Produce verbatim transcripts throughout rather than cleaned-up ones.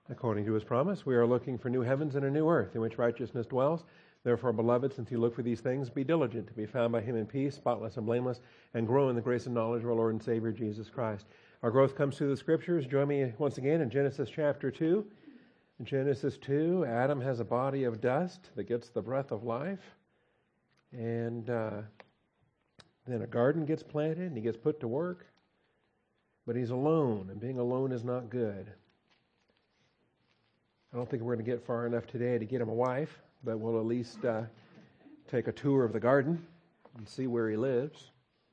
According to his promise, we are looking for new heavens and a new earth in which righteousness dwells. Therefore, beloved, since you look for these things, be diligent to be found by him in peace, spotless and blameless, and grow in the grace and knowledge of our Lord and Savior, Jesus Christ. Our growth comes through the Scriptures. Join me once again in Genesis chapter two. In Genesis two, Adam has a body of dust that gets the breath of life. And uh, then a garden gets planted, and he gets put to work. But he's alone, and being alone is not good. I don't think we're going to get far enough today to get him a wife, but we'll at least uh, take a tour of the garden and see where he lives.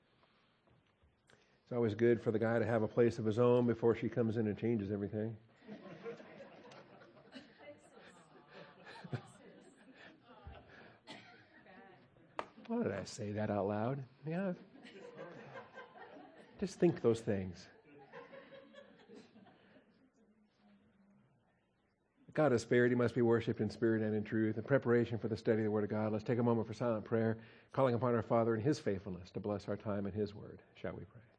It's always good for the guy to have a place of his own before she comes in and changes everything. Why did I say that out loud? Yeah. Just think those things. God is spirit. He must be worshipped in spirit and in truth. In preparation for the study of the Word of God, let's take a moment for silent prayer, calling upon our Father in his faithfulness to bless our time in his Word. Shall we pray?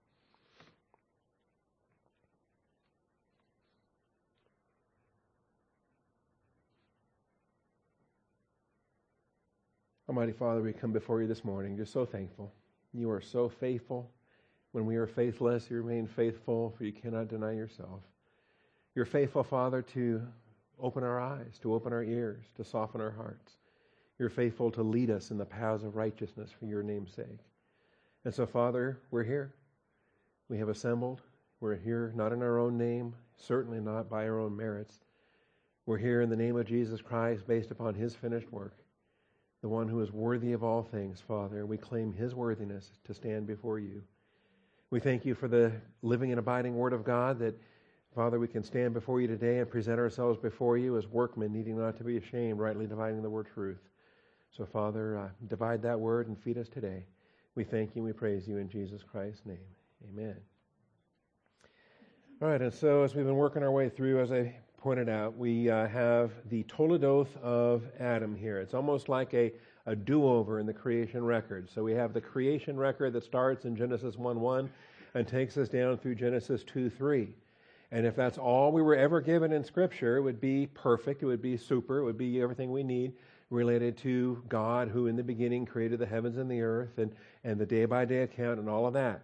Almighty Father, we come before you this morning just so thankful. You are so faithful. When we are faithless, you remain faithful, for you cannot deny yourself. You're faithful, Father, to open our eyes, to open our ears, to soften our hearts. You're faithful to lead us in the paths of righteousness for your name's sake. And so, Father, we're here. We have assembled. We're here not in our own name, certainly not by our own merits. We're here in the name of Jesus Christ, based upon his finished work, the one who is worthy of all things, Father. We claim his worthiness to stand before you. We thank you for the living and abiding Word of God that, Father, we can stand before you today and present ourselves before you as workmen, needing not to be ashamed, rightly dividing the word truth. So, Father, uh, divide that word and feed us today. We thank you and we praise you in Jesus Christ's name. Amen. All right, and so as we've been working our way through, as I pointed out, we uh, have the Toledoth of Adam here. It's almost like a, a do-over in the creation record. So we have the creation record that starts in Genesis one one and takes us down through Genesis two three. And if that's all we were ever given in Scripture, it would be perfect, it would be super, it would be everything we need related to God, who in the beginning created the heavens and the earth, and, and the day-by-day account and all of that.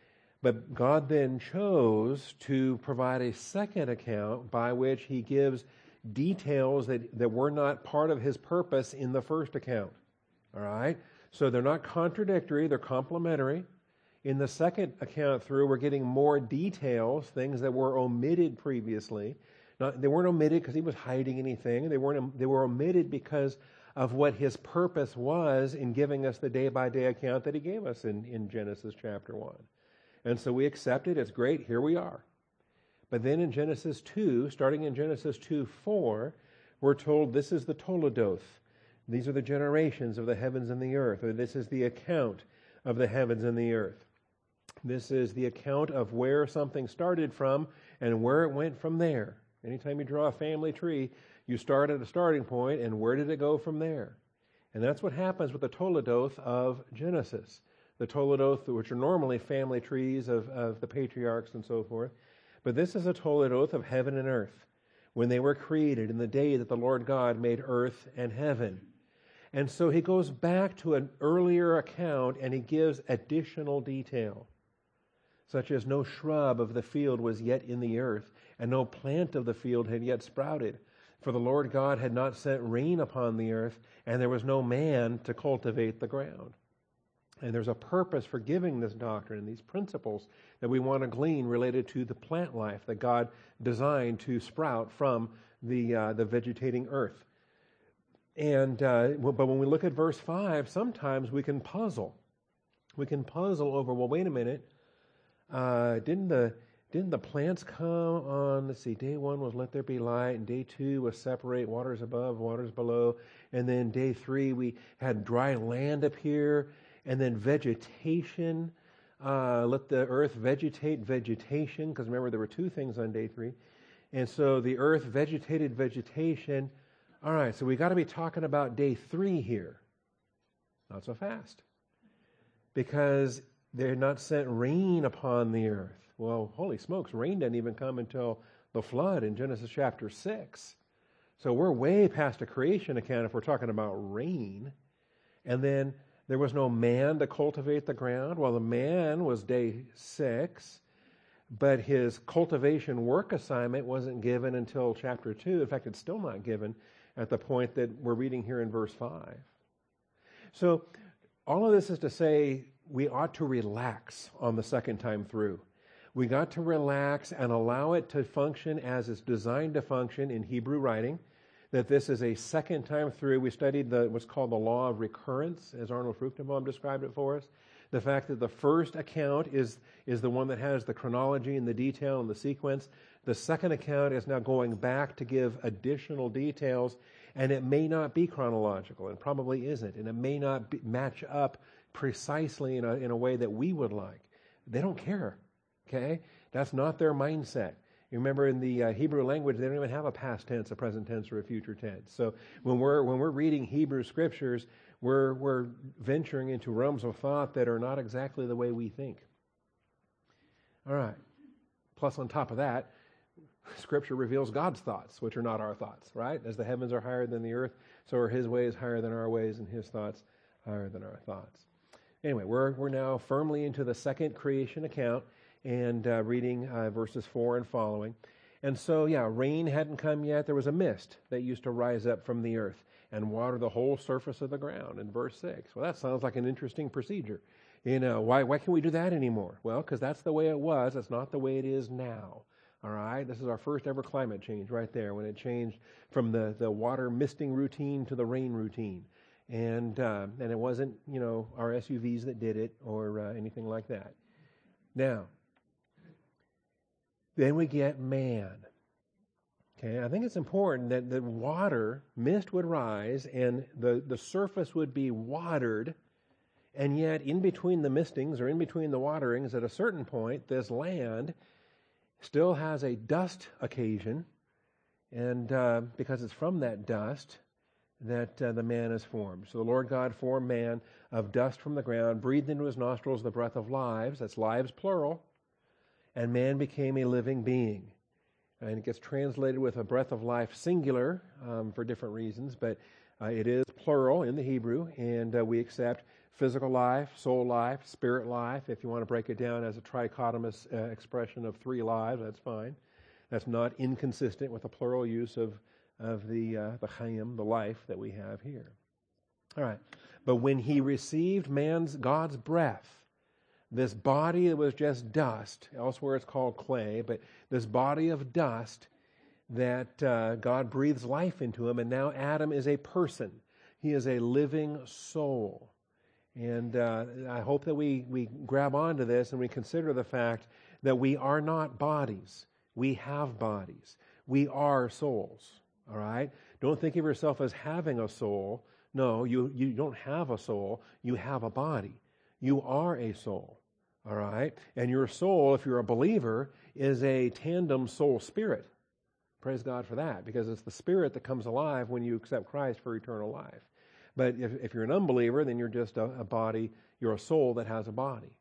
But God then chose to provide a second account by which he gives details that, that were not part of his purpose in the first account. All right? So they're not contradictory, they're complementary. In the second account through, we're getting more details, things that were omitted previously. Not, they weren't omitted because he was hiding anything. They weren't. They were omitted because of what his purpose was in giving us the day-by-day account that he gave us in, in Genesis chapter one. And so we accept it. It's great. Here we are. But then in Genesis two, starting in Genesis two four, we're told this is the Toledoth. These are the generations of the heavens and the earth, or this is the account of the heavens and the earth. This is the account of where something started from and where it went from there. Anytime you draw a family tree, you start at a starting point, and where did it go from there? And that's what happens with the Toledoth of Genesis. The Toledoth, which are normally family trees of, of the patriarchs and so forth. But this is a Toledoth of heaven and earth, when they were created in the day that the Lord God made earth and heaven. And so he goes back to an earlier account and he gives additional detail, such as no shrub of the field was yet in the earth, and no plant of the field had yet sprouted. For the Lord God had not sent rain upon the earth, and there was no man to cultivate the ground. And there's a purpose for giving this doctrine and these principles that we want to glean related to the plant life that God designed to sprout from the uh, the vegetating earth. And uh, but when we look at verse five, sometimes we can puzzle. We can puzzle over, well, wait a minute. Uh, didn't the didn't the plants come on, let's see, day one was let there be light, and day two was separate waters above, waters below, and then day three we had dry land appear, and then vegetation, uh, let the earth vegetate vegetation, because remember there were two things on day three. And so the earth vegetated vegetation. All right, so we got to be talking about day three here. Not so fast. Because they had not sent rain upon the earth. Well, holy smokes, rain didn't even come until the flood in Genesis chapter six. So we're way past a creation account if we're talking about rain. And then there was no man to cultivate the ground. Well, the man was day six, but his cultivation work assignment wasn't given until chapter two. In fact, it's still not given at the point that we're reading here in verse five. So all of this is to say we ought to relax on the second time through. We got to relax and allow it to function as it's designed to function in Hebrew writing, that this is a second time through. We studied the, what's called the law of recurrence, as Arnold Fruchtenbaum described it for us. The fact that the first account is, is the one that has the chronology and the detail and the sequence. The second account is now going back to give additional details, and it may not be chronological, and probably isn't, and it may not be, match up precisely in a, in a way that we would like. They don't care, okay? That's not their mindset. You remember in the uh, Hebrew language, they don't even have a past tense, a present tense, or a future tense. So when we're when we're reading Hebrew scriptures, we're we're venturing into realms of thought that are not exactly the way we think. All right. Plus, on top of that, Scripture reveals God's thoughts, which are not our thoughts, right? As the heavens are higher than the earth, so are His ways higher than our ways, and His thoughts higher than our thoughts. Anyway, we're we're now firmly into the second creation account, and uh, reading uh, verses four and following. And so, yeah, rain hadn't come yet. There was a mist that used to rise up from the earth and water the whole surface of the ground in verse six. Well, that sounds like an interesting procedure. You know, why, why can't we do that anymore? Well, because that's the way it was. That's not the way it is now. All right? This is our first ever climate change right there, when it changed from the, the water misting routine to the rain routine. And, uh, and it wasn't, you know, our S U Vs that did it or uh, anything like that. Now, then we get man. Okay, I think it's important that the water, mist would rise and the, the surface would be watered, and yet in between the mistings or in between the waterings, at a certain point, this land still has a dust occasion, and uh, because it's from that dust that uh, the man is formed. So the Lord God formed man of dust from the ground, breathed into his nostrils the breath of lives, that's lives plural, and man became a living being. And it gets translated with a breath of life singular um, for different reasons, but uh, it is plural in the Hebrew, and uh, we accept physical life, soul life, spirit life. If you want to break it down as a trichotomous uh, expression of three lives, that's fine. That's not inconsistent with the plural use of, of the, uh, the chayim, the life that we have here. All right. But when he received man's, God's breath, this body that was just dust, elsewhere it's called clay, but this body of dust that uh, God breathes life into him, and now Adam is a person. He is a living soul. And uh, I hope that we, we grab onto this and we consider the fact that we are not bodies. We have bodies. We are souls, all right? Don't think of yourself as having a soul. No, you, you don't have a soul. You have a body. You are a soul. All right? And your soul, if you're a believer, is a tandem soul spirit. Praise God for that, because it's the spirit that comes alive when you accept Christ for eternal life. But if, if you're an unbeliever, then you're just a, a body, you're a soul that has a body.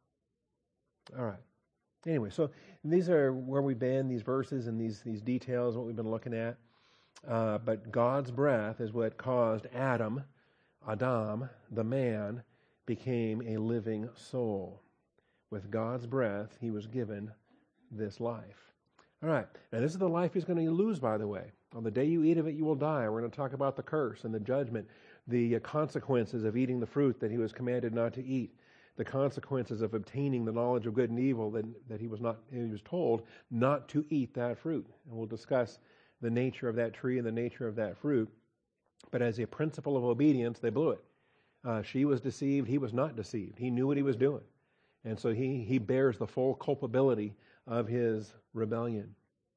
All right. Anyway, so these are where we've been, these verses and these, these details, what we've been looking at. Uh, but God's breath is what caused Adam, Adam, the man, became a living soul. With God's breath, he was given this life. All right. Now, this is the life he's going to lose, by the way. On the day you eat of it, you will die. We're going to talk about the curse and the judgment, the consequences of eating the fruit that he was commanded not to eat, the consequences of obtaining the knowledge of good and evil that, that he was not, he was told not to eat that fruit. And we'll discuss the nature of that tree and the nature of that fruit. But as a principle of obedience, they blew it. Uh, she was deceived. He was not deceived. He knew what he was doing. And so he, he bears the full culpability of his rebellion.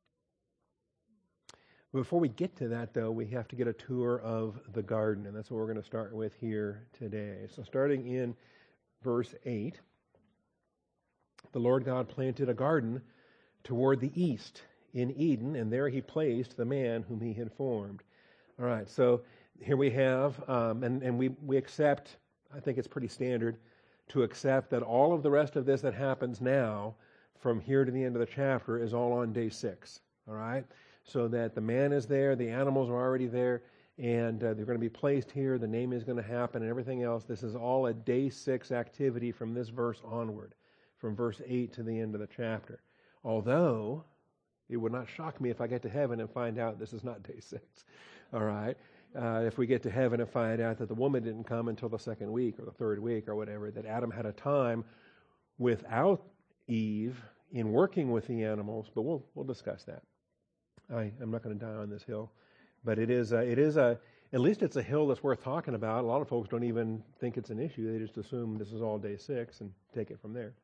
Before we get to that, though, we have to get a tour of the garden, and that's what we're going to start with here today. So starting in verse eight, the Lord God planted a garden toward the east in Eden, and there he placed the man whom he had formed. All right, so here we have, um, and, and we, we accept, I think it's pretty standard, to accept that all of the rest of this that happens now, from here to the end of the chapter, is all on day six. all right? So that the man is there, the animals are already there, and uh, they're going to be placed here, the name is going to happen, and everything else. This is all a day six activity from this verse onward, from verse eight to the end of the chapter. Although, it would not shock me if I get to heaven and find out this is not day six, all right? Uh, if we get to heaven and find out that the woman didn't come until the second week or the third week or whatever, that Adam had a time without Eve in working with the animals, but we'll we'll discuss that. I, I'm not going to die on this hill, but it is a, it is a at least it's a hill that's worth talking about. A lot of folks don't even think it's an issue; they just assume this is all day six and take it from there.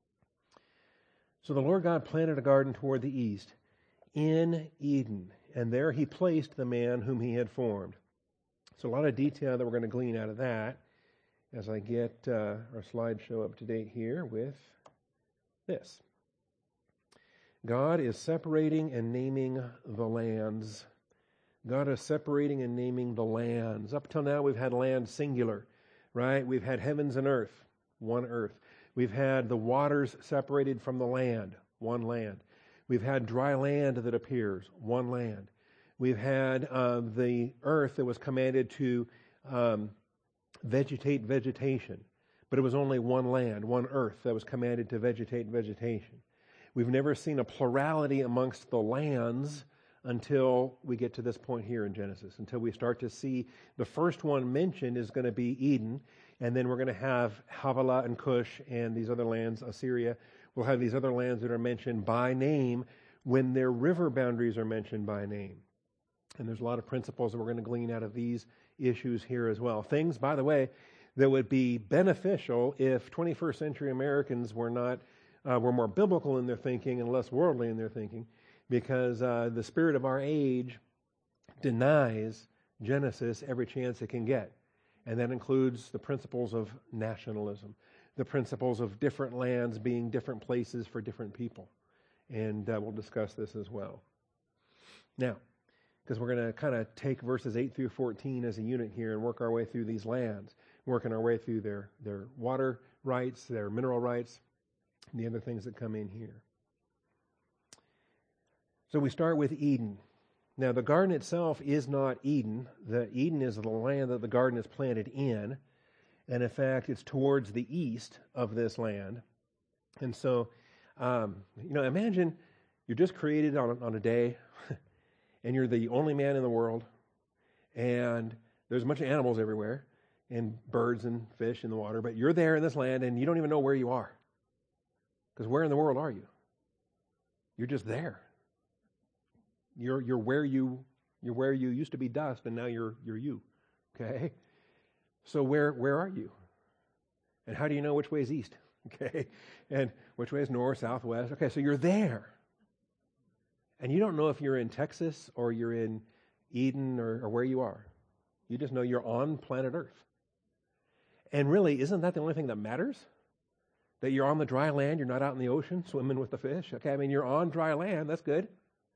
So the Lord God planted a garden toward the east in Eden, and there He placed the man whom He had formed. So a lot of detail that we're going to glean out of that as I get uh, our slideshow up to date here with this. God is separating and naming the lands. God is separating and naming the lands. Up till now, we've had land singular, right? We've had heavens and earth, one earth. We've had the waters separated from the land, one land. We've had dry land that appears, one land. We've had uh, the earth that was commanded to um, vegetate vegetation, but it was only one land, one earth that was commanded to vegetate vegetation. We've never seen a plurality amongst the lands until we get to this point here in Genesis, until we start to see the first one mentioned is going to be Eden, and then we're going to have Havilah and Cush and these other lands, Assyria. We'll have these other lands that are mentioned by name when their river boundaries are mentioned by name. And there's a lot of principles that we're going to glean out of these issues here as well. Things, by the way, that would be beneficial if twenty-first century Americans were not uh, were more biblical in their thinking and less worldly in their thinking, because uh, the spirit of our age denies Genesis every chance it can get. And that includes the principles of nationalism, the principles of different lands being different places for different people. And uh, we'll discuss this as well. Now, because we're going to kind of take verses eight through fourteen as a unit here and work our way through these lands, working our way through their, their water rights, their mineral rights, and the other things that come in here. So we start with Eden. Now, the garden itself is not Eden. The Eden is the land that the garden is planted in. And in fact, it's towards the east of this land. And so, um, you know, imagine you're just created on, on a day, and you're the only man in the world, and there's a bunch of animals everywhere, and birds and fish in the water, but you're there in this land, and you don't even know where you are. Because where in the world are you? You're just there. You're you're where you you're where you used to be dust, and now you're you're you. Okay? So where where are you? And how do you know which way is east? Okay? And which way is north, south, west? Okay, so you're there. And you don't know if you're in Texas or you're in Eden or, or where you are. You just know you're on planet Earth. And really, isn't that the only thing that matters? That you're on the dry land, you're not out in the ocean swimming with the fish. Okay, I mean, you're on dry land, that's good.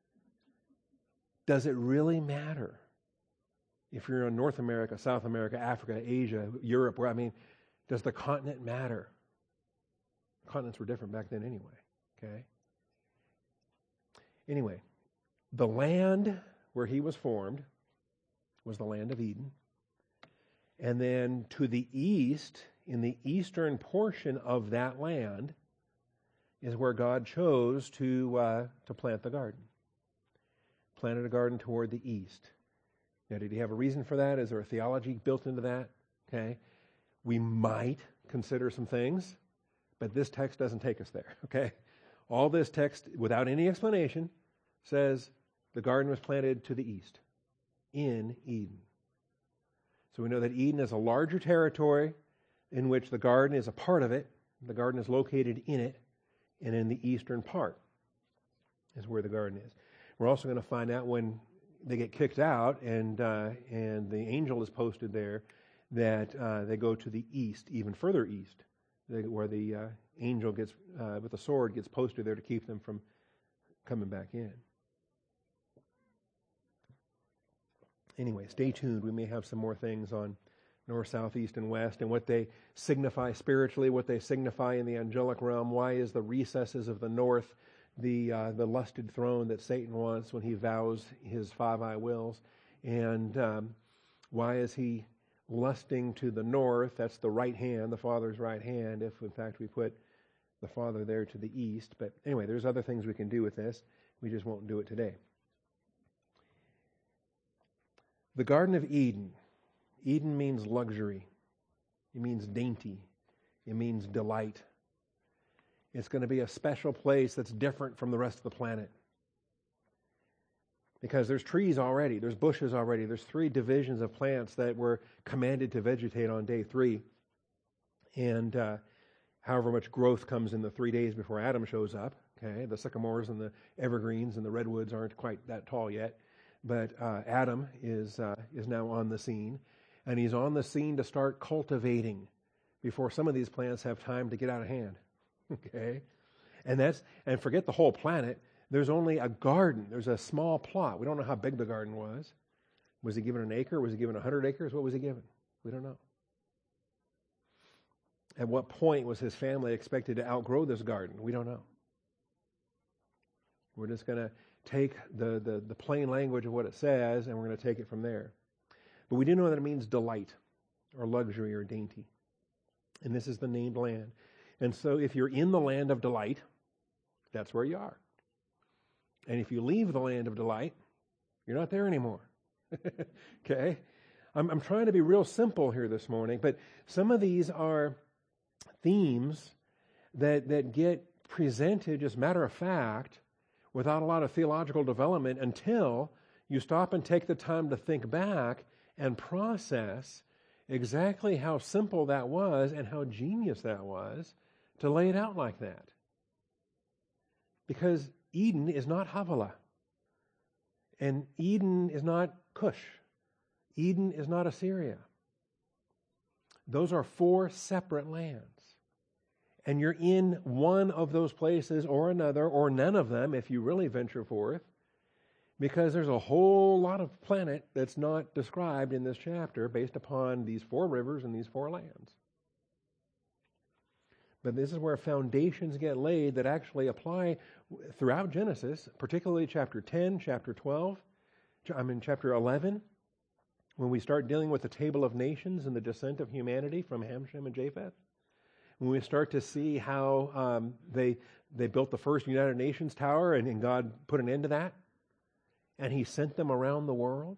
Does it really matter if you're in North America, South America, Africa, Asia, Europe, where, I mean, does the continent matter? Continents were different back then anyway, okay? Anyway, the land where he was formed was the land of Eden. And then to the east, in the eastern portion of that land, is where God chose to uh, to plant the garden. Planted a garden toward the east. Now, did he have a reason for that? Is there a theology built into that? Okay. We might consider some things, but this text doesn't take us there. Okay. All this text, without any explanation, says the garden was planted to the east, in Eden. So we know that Eden is a larger territory in which the garden is a part of it. The garden is located in it, and in the eastern part is where the garden is. We're also going to find out when they get kicked out and uh, and the angel is posted there that uh, they go to the east, even further east, where the uh, angel gets uh, with a sword gets posted there to keep them from coming back in. Anyway, stay tuned. We may have some more things on north, south, east, and west, and what they signify spiritually, what they signify in the angelic realm. Why is the recesses of the north the uh, the lusted throne that Satan wants when he vows his five I wills. And um, why is he lusting to the north? That's the right hand, the Father's right hand, if in fact we put the Father there to the east. But anyway, there's other things we can do with this. We just won't do it today. The Garden of Eden. Eden means luxury. It means dainty. It means delight. It's going to be a special place that's different from the rest of the planet. Because there's trees already, there's bushes already, there's three divisions of plants that were commanded to vegetate on day three. And uh, however much growth comes in the three days before Adam shows up. Okay, the sycamores and the evergreens and the redwoods aren't quite that tall yet. But uh, Adam is uh, is now on the scene. And he's on the scene to start cultivating before some of these plants have time to get out of hand. Okay? And that's and forget the whole planet. There's only a garden. There's a small plot. We don't know how big the garden was. Was he given an acre? Was he given a hundred acres? What was he given? We don't know. At what point was his family expected to outgrow this garden? We don't know. We're just going to take the, the, the plain language of what it says, and we're going to take it from there. But we do know that it means delight, or luxury, or dainty. And this is the named land. And so if you're in the land of delight, that's where you are. And if you leave the land of delight, you're not there anymore. Okay? I'm, I'm trying to be real simple here this morning, but some of these are themes that, that get presented just matter of fact without a lot of theological development until you stop and take the time to think back and process exactly how simple that was and how genius that was to lay it out like that. Because Eden is not Havilah. And Eden is not Cush. Eden is not Assyria. Those are four separate lands. And you're in one of those places or another, or none of them if you really venture forth, because there's a whole lot of planet that's not described in this chapter based upon these four rivers and these four lands. But this is where foundations get laid that actually apply throughout Genesis, particularly chapter ten, chapter twelve, I mean chapter eleven, when we start dealing with the table of nations and the descent of humanity from Ham, Shem, and Japheth. When we start to see how um, they they built the first United Nations tower and, and God put an end to that, and He sent them around the world.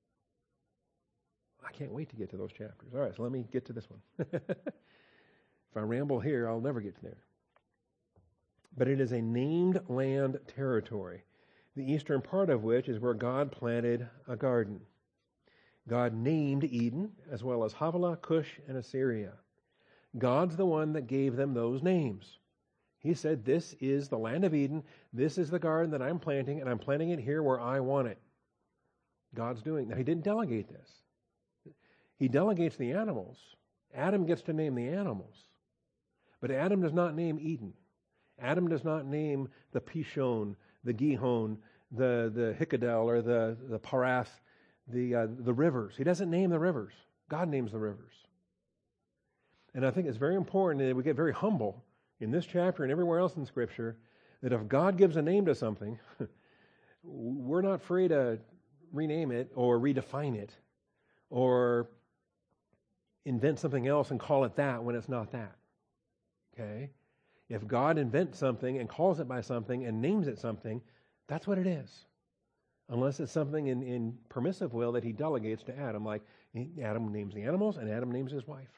I can't wait to get to those chapters. All right, so let me get to this one. If I ramble here, I'll never get there. But it is a named land territory, the eastern part of which is where God planted a garden. God named Eden, as well as Havilah, Cush, and Assyria. God's the one that gave them those names. He said, this is the land of Eden, this is the garden that I'm planting, and I'm planting it here where I want it. God's doing. Now, He didn't delegate this. He delegates the animals. Adam gets to name the animals. But Adam does not name Eden. Adam does not name the Pishon, the Gihon, the, the Hickadel, or the, the Parath, the, uh, the rivers. He doesn't name the rivers. God names the rivers. And I think it's very important that we get very humble in this chapter and everywhere else in Scripture that if God gives a name to something, we're not free to rename it or redefine it or invent something else and call it that when it's not that. Okay? If God invents something and calls it by something and names it something, that's what it is. Unless it's something in, in permissive will that He delegates to Adam, like Adam names the animals and Adam names his wife.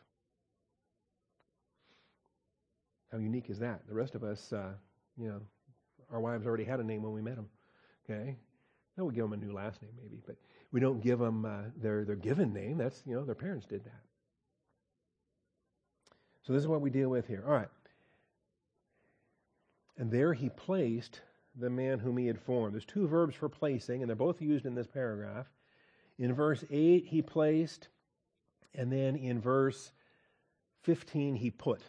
How unique is that? The rest of us, uh, you know, our wives already had a name when we met them. Okay? Then we give them a new last name maybe, but we don't give them uh, their, their given name. That's, you know, their parents did that. So this is what we deal with here. All right. And there He placed the man whom He had formed. There's two verbs for placing, and they're both used in this paragraph. In verse eight, He placed, and then in verse fifteen, He put.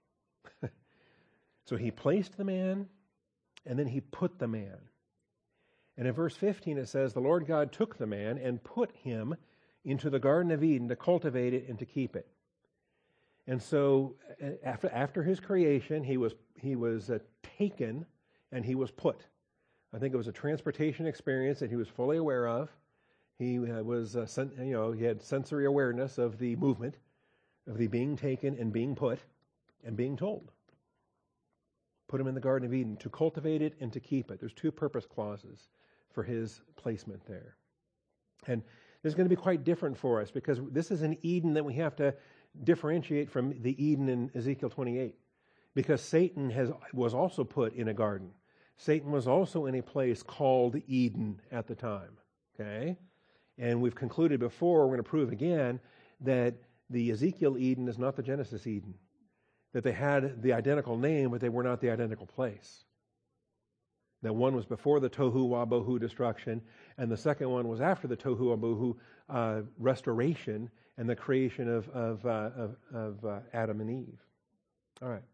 So He placed the man, and then He put the man. And in verse fifteen it says, the Lord God took the man and put him into the Garden of Eden to cultivate it and to keep it. And so after, after His creation, he was, he was uh, taken and he was put. I think it was a transportation experience that he was fully aware of. He uh, was, uh, sen- you know, he had sensory awareness of the movement, of the being taken and being put and being told. Put him in the Garden of Eden to cultivate it and to keep it. There's two purpose clauses for his placement there. And this is going to be quite different for us because this is an Eden that we have to differentiate from the Eden in Ezekiel twenty-eight. Because Satan has was also put in a garden. Satan was also in a place called Eden at the time. Okay? And we've concluded before, we're going to prove again, that the Ezekiel Eden is not the Genesis Eden. That they had the identical name, but they were not the identical place. That one was before the Tohu Wabohu destruction, and the second one was after the Tohu Wabohu uh, restoration and the creation of, of, uh, of, of uh, Adam and Eve. All right.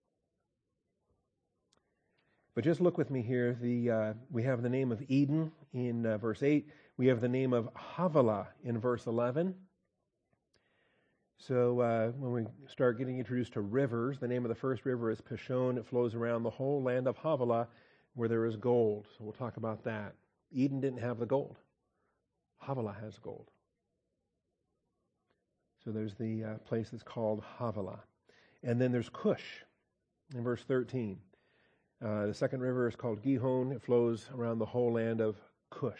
But just look with me here. The uh, we have the name of Eden in uh, verse eight. We have the name of Havilah in verse eleven. So uh, when we start getting introduced to rivers, the name of the first river is Pishon. It flows around the whole land of Havilah where there is gold. So we'll talk about that. Eden didn't have the gold. Havilah has gold. So there's the uh, place that's called Havilah. And then there's Cush in verse thirteen. Uh, the second river is called Gihon. It flows around the whole land of Cush.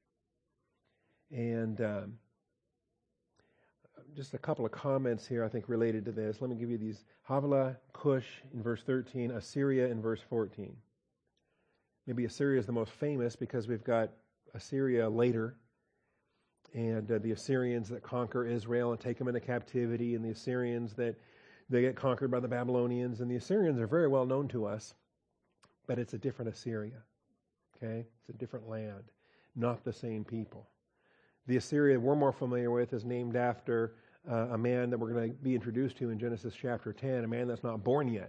And um, just a couple of comments here, I think, related to this. Let me give you these. Havilah, Cush in verse thirteen, Assyria in verse fourteen. Maybe Assyria is the most famous because we've got Assyria later, and uh, the Assyrians that conquer Israel and take them into captivity, and the Assyrians that they get conquered by the Babylonians. And the Assyrians are very well known to us, but it's a different Assyria. Okay? It's a different land, not the same people. The Assyria we're more familiar with is named after uh, a man that we're going to be introduced to in Genesis chapter ten, a man that's not born yet.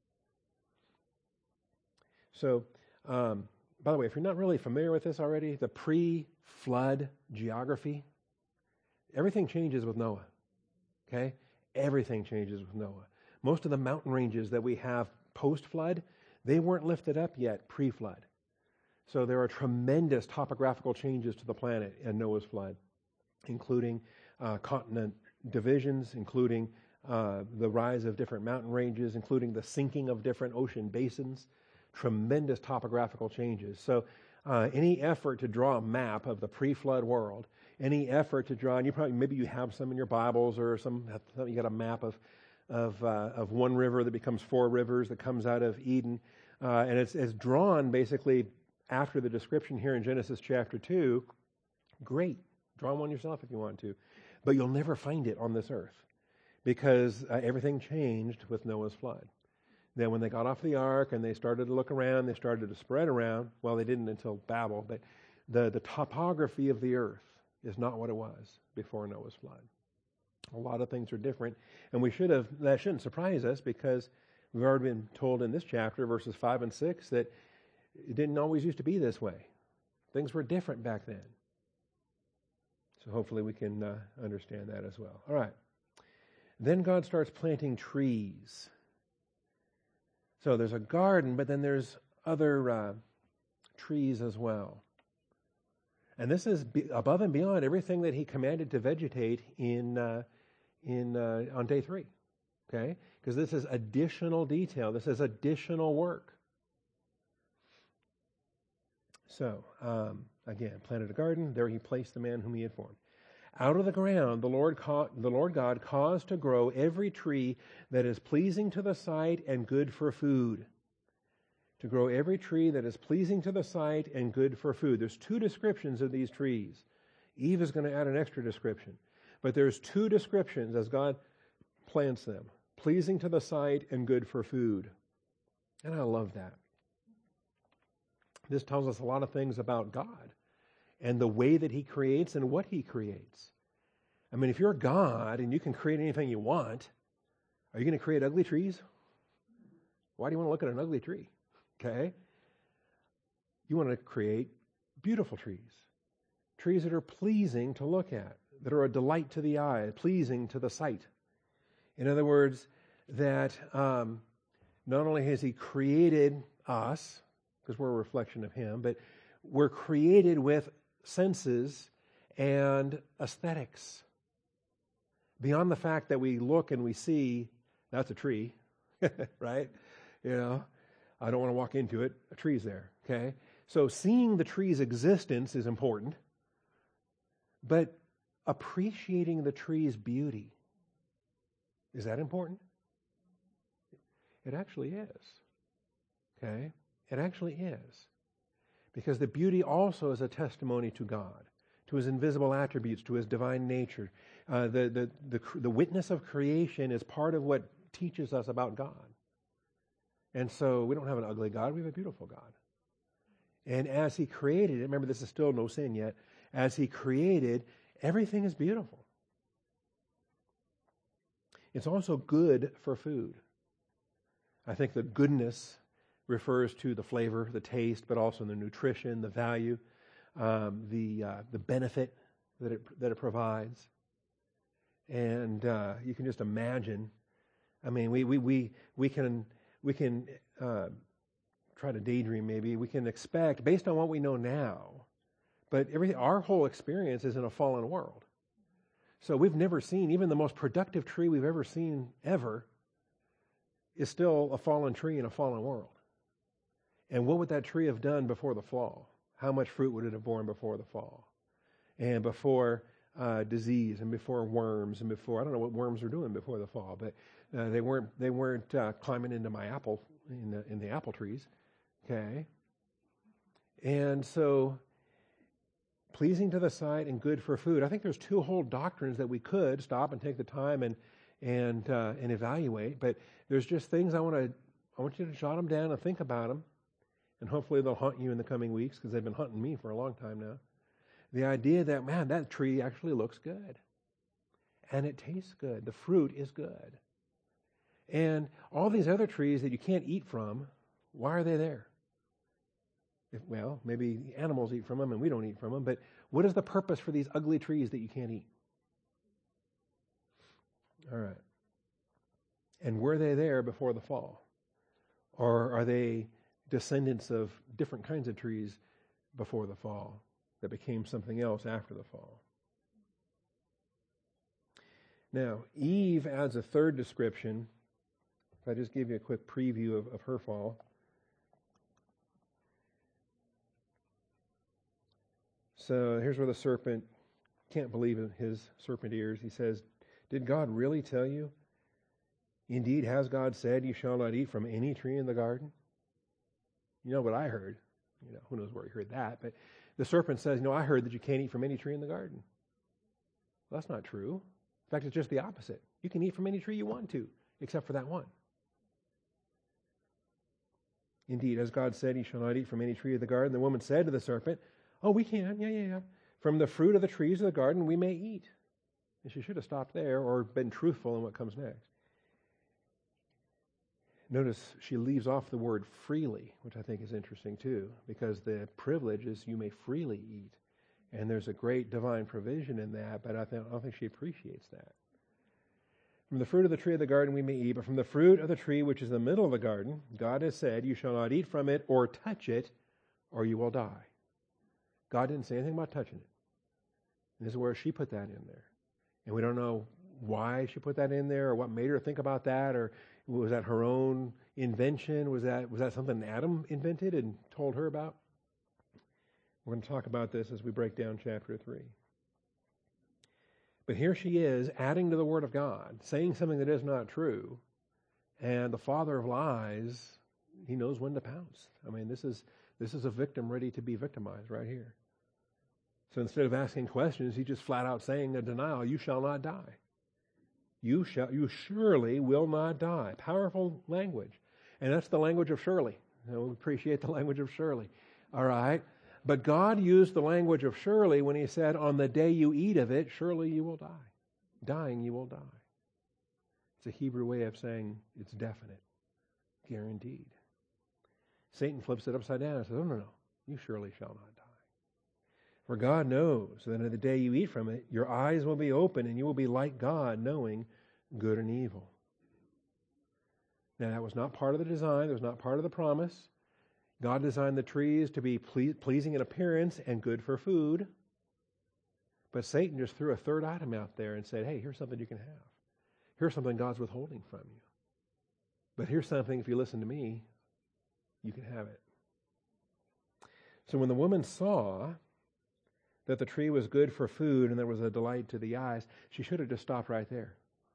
So, um, by the way, if you're not really familiar with this already, the pre-flood geography, everything changes with Noah. Okay? Everything changes with Noah. Most of the mountain ranges that we have post-flood, they weren't lifted up yet pre-flood. So there are tremendous topographical changes to the planet in Noah's flood, including uh, continent divisions, including uh, the rise of different mountain ranges, including the sinking of different ocean basins, tremendous topographical changes. So uh, any effort to draw a map of the pre-flood world, any effort to draw, and you probably, maybe you have some in your Bibles or some, you got a map of of uh, of one river that becomes four rivers that comes out of Eden, uh, and it's, it's drawn basically after the description here in Genesis chapter two. Great. Draw one yourself if you want to. But you'll never find it on this earth because uh, everything changed with Noah's flood. Then when they got off the ark and they started to look around, they started to spread around. Well, they didn't until Babel, but the, the topography of the earth is not what it was before Noah's flood. A lot of things are different, and we should have, that shouldn't surprise us because we've already been told in this chapter, verses five and six, that it didn't always used to be this way. Things were different back then. So hopefully we can uh, understand that as well. All right. Then God starts planting trees. So there's a garden, but then there's other uh, trees as well. And this is be- above and beyond everything that he commanded to vegetate in uh, in uh, on day three. Okay? Because this is additional detail. This is additional work. So, um, again, planted a garden. There he placed the man whom he had formed. Out of the ground, the Lord, ca- the Lord God caused to grow every tree that is pleasing to the sight and good for food. To grow every tree that is pleasing to the sight and good for food. There's two descriptions of these trees. Eve is going to add an extra description. But there's two descriptions as God plants them. Pleasing to the sight and good for food. And I love that. This tells us a lot of things about God and the way that he creates and what he creates. I mean, if you're God and you can create anything you want, are you going to create ugly trees? Why do you want to look at an ugly tree? Okay? You want to create beautiful trees. Trees that are pleasing to look at, that are a delight to the eye, pleasing to the sight. In other words, that um, not only has he created us because we're a reflection of Him, but we're created with senses and aesthetics. Beyond the fact that we look and we see, that's a tree, right? You know, I don't want to walk into it. A tree's there, okay? So seeing the tree's existence is important, but appreciating the tree's beauty, is that important? It actually is, okay? It actually is. Because the beauty also is a testimony to God, to His invisible attributes, to His divine nature. Uh, the, the, the, the witness of creation is part of what teaches us about God. And so we don't have an ugly God, we have a beautiful God. And as He created it, remember this is still no sin yet, as He created, everything is beautiful. It's also good for food. I think the goodness refers to the flavor, the taste, but also the nutrition, the value, um, the uh, the benefit that it that it provides. And uh, you can just imagine. I mean, we we we we can we can uh, try to daydream. Maybe we can expect based on what we know now, but everything. Our whole experience is in a fallen world. So we've never seen even the most productive tree we've ever seen ever is still a fallen tree in a fallen world. And what would that tree have done before the fall? How much fruit would it have borne before the fall? And before uh, disease, and before worms, and before, I don't know what worms were doing before the fall, but uh, they weren't they weren't uh, climbing into my apple, in the, in the apple trees, okay? And so, pleasing to the sight and good for food. I think there's two whole doctrines that we could stop and take the time and and uh, and evaluate, but there's just things I want to, I want you to jot them down and think about them. And hopefully they'll haunt you in the coming weeks because they've been hunting me for a long time now. The idea that, man, that tree actually looks good. And it tastes good. The fruit is good. And all these other trees that you can't eat from, why are they there? If, well, maybe animals eat from them and we don't eat from them, but what is the purpose for these ugly trees that you can't eat? All right. And were they there before the fall? Or are they descendants of different kinds of trees before the fall that became something else after the fall? Now, Eve adds a third description. If I just give you a quick preview of, of her fall. So here's where the serpent can't believe in his serpent ears. He says, "Did God really tell you? Indeed, has God said you shall not eat from any tree in the garden?" You know what I heard. You know, who knows where he heard that. But the serpent says, no, I heard that you can't eat from any tree in the garden. Well, that's not true. In fact, it's just the opposite. You can eat from any tree you want to, except for that one. Indeed, as God said, you shall not eat from any tree of the garden. The woman said to the serpent, oh, we can. Yeah, yeah, yeah. From the fruit of the trees of the garden we may eat. And she should have stopped there or been truthful in what comes next. Notice she leaves off the word freely, which I think is interesting too, because the privilege is you may freely eat. And there's a great divine provision in that, but I, th- I don't think she appreciates that. From the fruit of the tree of the garden we may eat, but from the fruit of the tree which is in the middle of the garden, God has said, you shall not eat from it or touch it, or you will die. God didn't say anything about touching it. And this is where she put that in there. And we don't know why she put that in there or what made her think about that, or was that her own invention? Was that was that something Adam invented and told her about? We're going to talk about this as we break down chapter three. But here she is adding to the Word of God, saying something that is not true, and the father of lies, he knows when to pounce. I mean, this is this is a victim ready to be victimized right here. So instead of asking questions, he's just flat out saying a denial, you shall not die. You shall, you surely will not die. Powerful language. And that's the language of surely. You know, we appreciate the language of surely. All right? But God used the language of surely when he said, on the day you eat of it, surely you will die. Dying, you will die. It's a Hebrew way of saying it's definite. Guaranteed. Satan flips it upside down and says, oh, no, no. You surely shall not die. For God knows that in the day you eat from it, your eyes will be open and you will be like God, knowing good and evil. Now, that was not part of the design. That was not part of the promise. God designed the trees to be ple- pleasing in appearance and good for food. But Satan just threw a third item out there and said, hey, here's something you can have. Here's something God's withholding from you. But here's something, if you listen to me, you can have it. So when the woman saw that the tree was good for food and there was a delight to the eyes, she should have just stopped right there.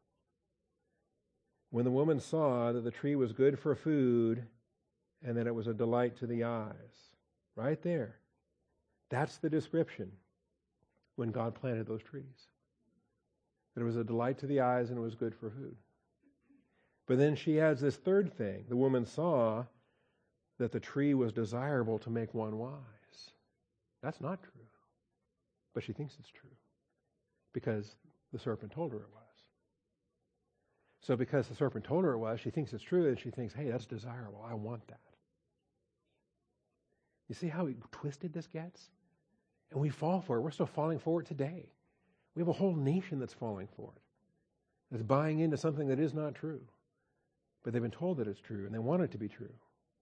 When the woman saw that the tree was good for food and that it was a delight to the eyes, right there. That's the description when God planted those trees. That it was a delight to the eyes and it was good for food. But then she adds this third thing. The woman saw that the tree was desirable to make one wise. That's not true. But she thinks it's true because the serpent told her it was. So because the serpent told her it was, she thinks it's true and she thinks, hey, that's desirable. I want that. You see how twisted this gets? And we fall for it. We're still falling for it today. We have a whole nation that's falling for it. That's buying into something that is not true. But they've been told that it's true and they want it to be true.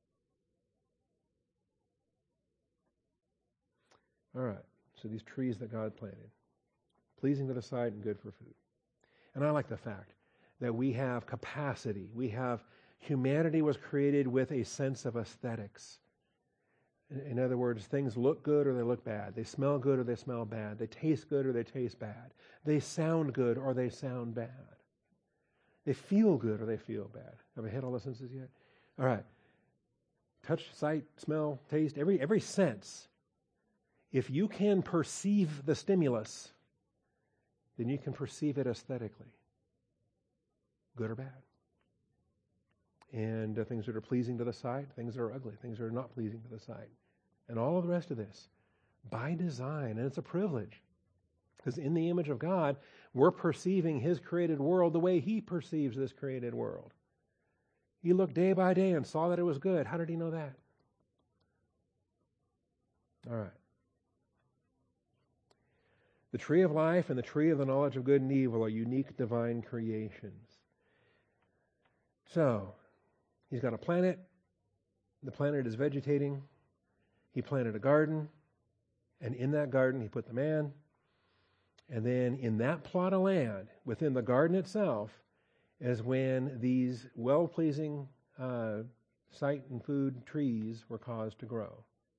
All right. So these trees that God planted, pleasing to the sight and good for food. And I like the fact that we have capacity. We have, humanity was created with a sense of aesthetics. In other words, things look good or they look bad. They smell good or they smell bad. They taste good or they taste bad. They sound good or they sound bad. They feel good or they feel bad. Have I hit all the senses yet? All right. Touch, sight, smell, taste, every every sense. If you can perceive the stimulus, then you can perceive it aesthetically, good or bad. And uh, things that are pleasing to the sight, things that are ugly, things that are not pleasing to the sight. And all of the rest of this, by design, and it's a privilege. Because in the image of God, we're perceiving His created world the way He perceives this created world. He looked day by day and saw that it was good. How did He know that? All right. The tree of life and the tree of the knowledge of good and evil are unique divine creations. So, He's got a planet. The planet is vegetating. He planted a garden. And in that garden, He put the man. And then in that plot of land, within the garden itself, is when these well-pleasing uh, sight and food trees were caused to grow.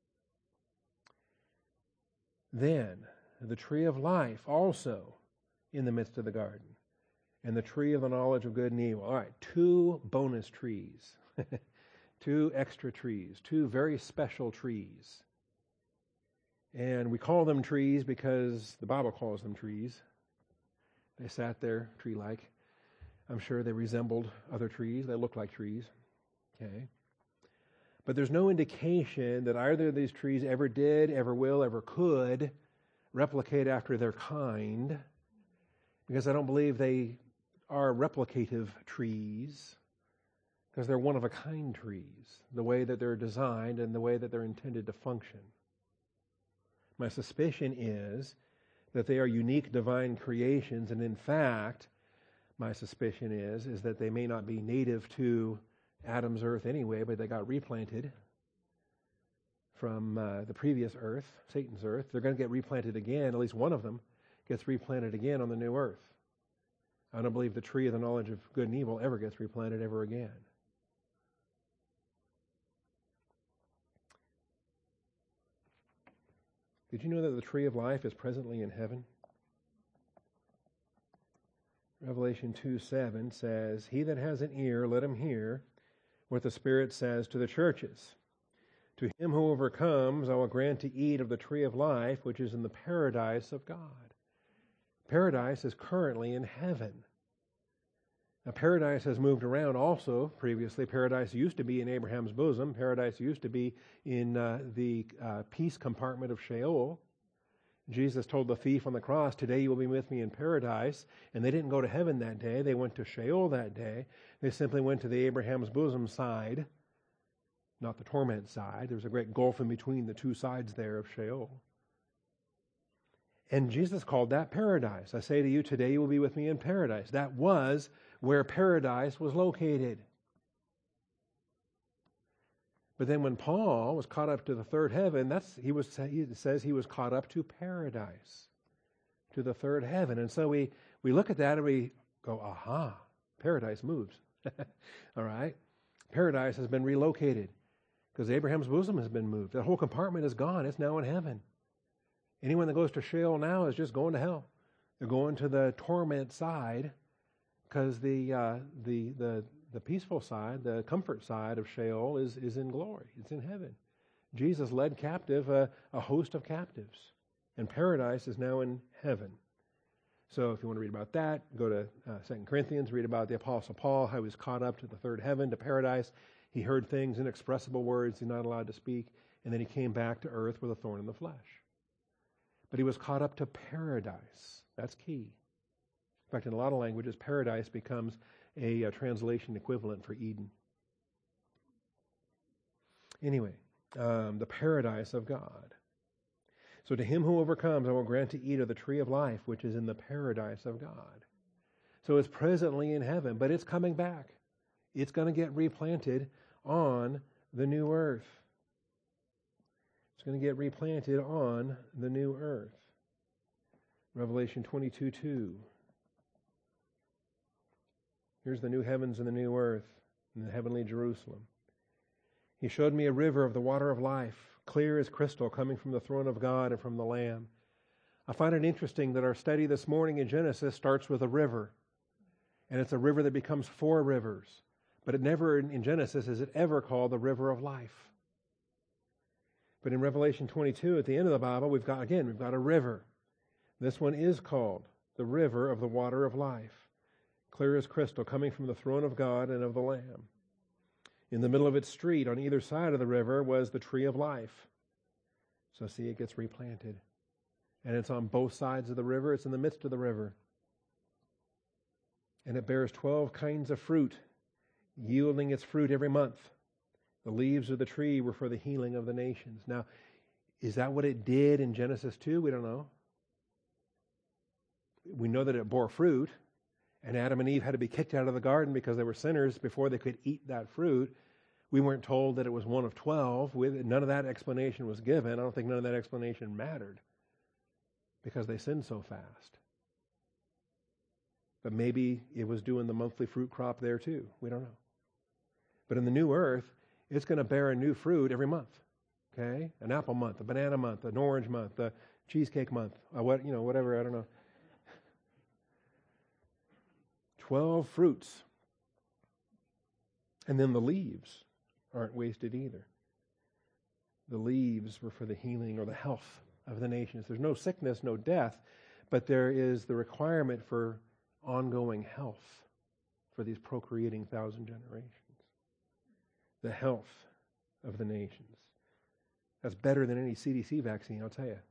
Then, the tree of life also in the midst of the garden. And the tree of the knowledge of good and evil. All right, two bonus trees. Two extra trees. Two very special trees. And we call them trees because the Bible calls them trees. They sat there tree-like. I'm sure they resembled other trees. They look like trees. Okay. But there's no indication that either of these trees ever did, ever will, ever could replicate after their kind, because I don't believe they are replicative trees, because they're one-of-a-kind trees, the way that they're designed and the way that they're intended to function. My suspicion is that they are unique divine creations, and in fact, my suspicion is, is that they may not be native to Adam's earth anyway, but they got replanted from uh, the previous earth, Satan's earth. They're going to get replanted again. At least one of them gets replanted again on the new earth. I don't believe the tree of the knowledge of good and evil ever gets replanted ever again. Did you know that the tree of life is presently in heaven? Revelation two seven says, "He that has an ear, let him hear what the Spirit says to the churches. To him who overcomes, I will grant to eat of the tree of life, which is in the paradise of God." Paradise is currently in heaven. Now, paradise has moved around also. Previously, paradise used to be in Abraham's bosom. Paradise used to be in uh, the uh, peace compartment of Sheol. Jesus told the thief on the cross, "Today you will be with me in paradise." And they didn't go to heaven that day. They went to Sheol that day. They simply went to the Abraham's bosom side, not the torment side. There's a great gulf in between the two sides there of Sheol. And Jesus called that paradise. I say to you, today you will be with me in paradise. That was where paradise was located. But then when Paul was caught up to the third heaven, that's he was he says he was caught up to paradise, to the third heaven. And so we, we look at that and we go, aha, paradise moves. All right? Paradise has been relocated because Abraham's bosom has been moved. That whole compartment is gone. It's now in heaven. Anyone that goes to Sheol now is just going to hell. They're going to the torment side because the, uh, the, the, the peaceful side, the comfort side of Sheol is, is in glory. It's in heaven. Jesus led captive a, a host of captives, and paradise is now in heaven. So if you want to read about that, go to uh, Second Corinthians, read about the Apostle Paul, how he was caught up to the third heaven, to paradise. He heard things, inexpressible words he's not allowed to speak, and then he came back to earth with a thorn in the flesh. But he was caught up to paradise. That's key. In fact, in a lot of languages, paradise becomes a, a translation equivalent for Eden. Anyway, um, the paradise of God. So to him who overcomes, I will grant to eat of the tree of life, which is in the paradise of God. So it's presently in heaven, but it's coming back. It's going to get replanted on the new earth. It's going to get replanted on the new earth. Revelation twenty-two two. Here's the new heavens and the new earth, and the heavenly Jerusalem. He showed me a river of the water of life, clear as crystal, coming from the throne of God and from the Lamb. I find it interesting that our study this morning in Genesis starts with a river. And it's a river that becomes four rivers. But it never, in Genesis, is it ever called the river of life. But in Revelation twenty-two, at the end of the Bible, we've got, again, we've got a river. This one is called the river of the water of life, clear as crystal, coming from the throne of God and of the Lamb. In the middle of its street, on either side of the river, was the tree of life. So see, it gets replanted. And it's on both sides of the river. It's in the midst of the river. And it bears twelve kinds of fruit, yielding its fruit every month. The leaves of the tree were for the healing of the nations. Now, is that what it did in Genesis two? We don't know. We know that it bore fruit, and Adam and Eve had to be kicked out of the garden because they were sinners before they could eat that fruit. We weren't told that it was one of twelve. None of that explanation was given. I don't think none of that explanation mattered because they sinned so fast. But maybe it was doing the monthly fruit crop there too. We don't know. But in the new earth, it's going to bear a new fruit every month. Okay? An apple month, a banana month, an orange month, a cheesecake month, a what, you know, whatever, I don't know. Twelve fruits. And then the leaves aren't wasted either. The leaves were for the healing or the health of the nations. There's no sickness, no death, but there is the requirement for ongoing health for these procreating thousand generations. The health of the nations. That's better than any C D C vaccine, I'll tell you.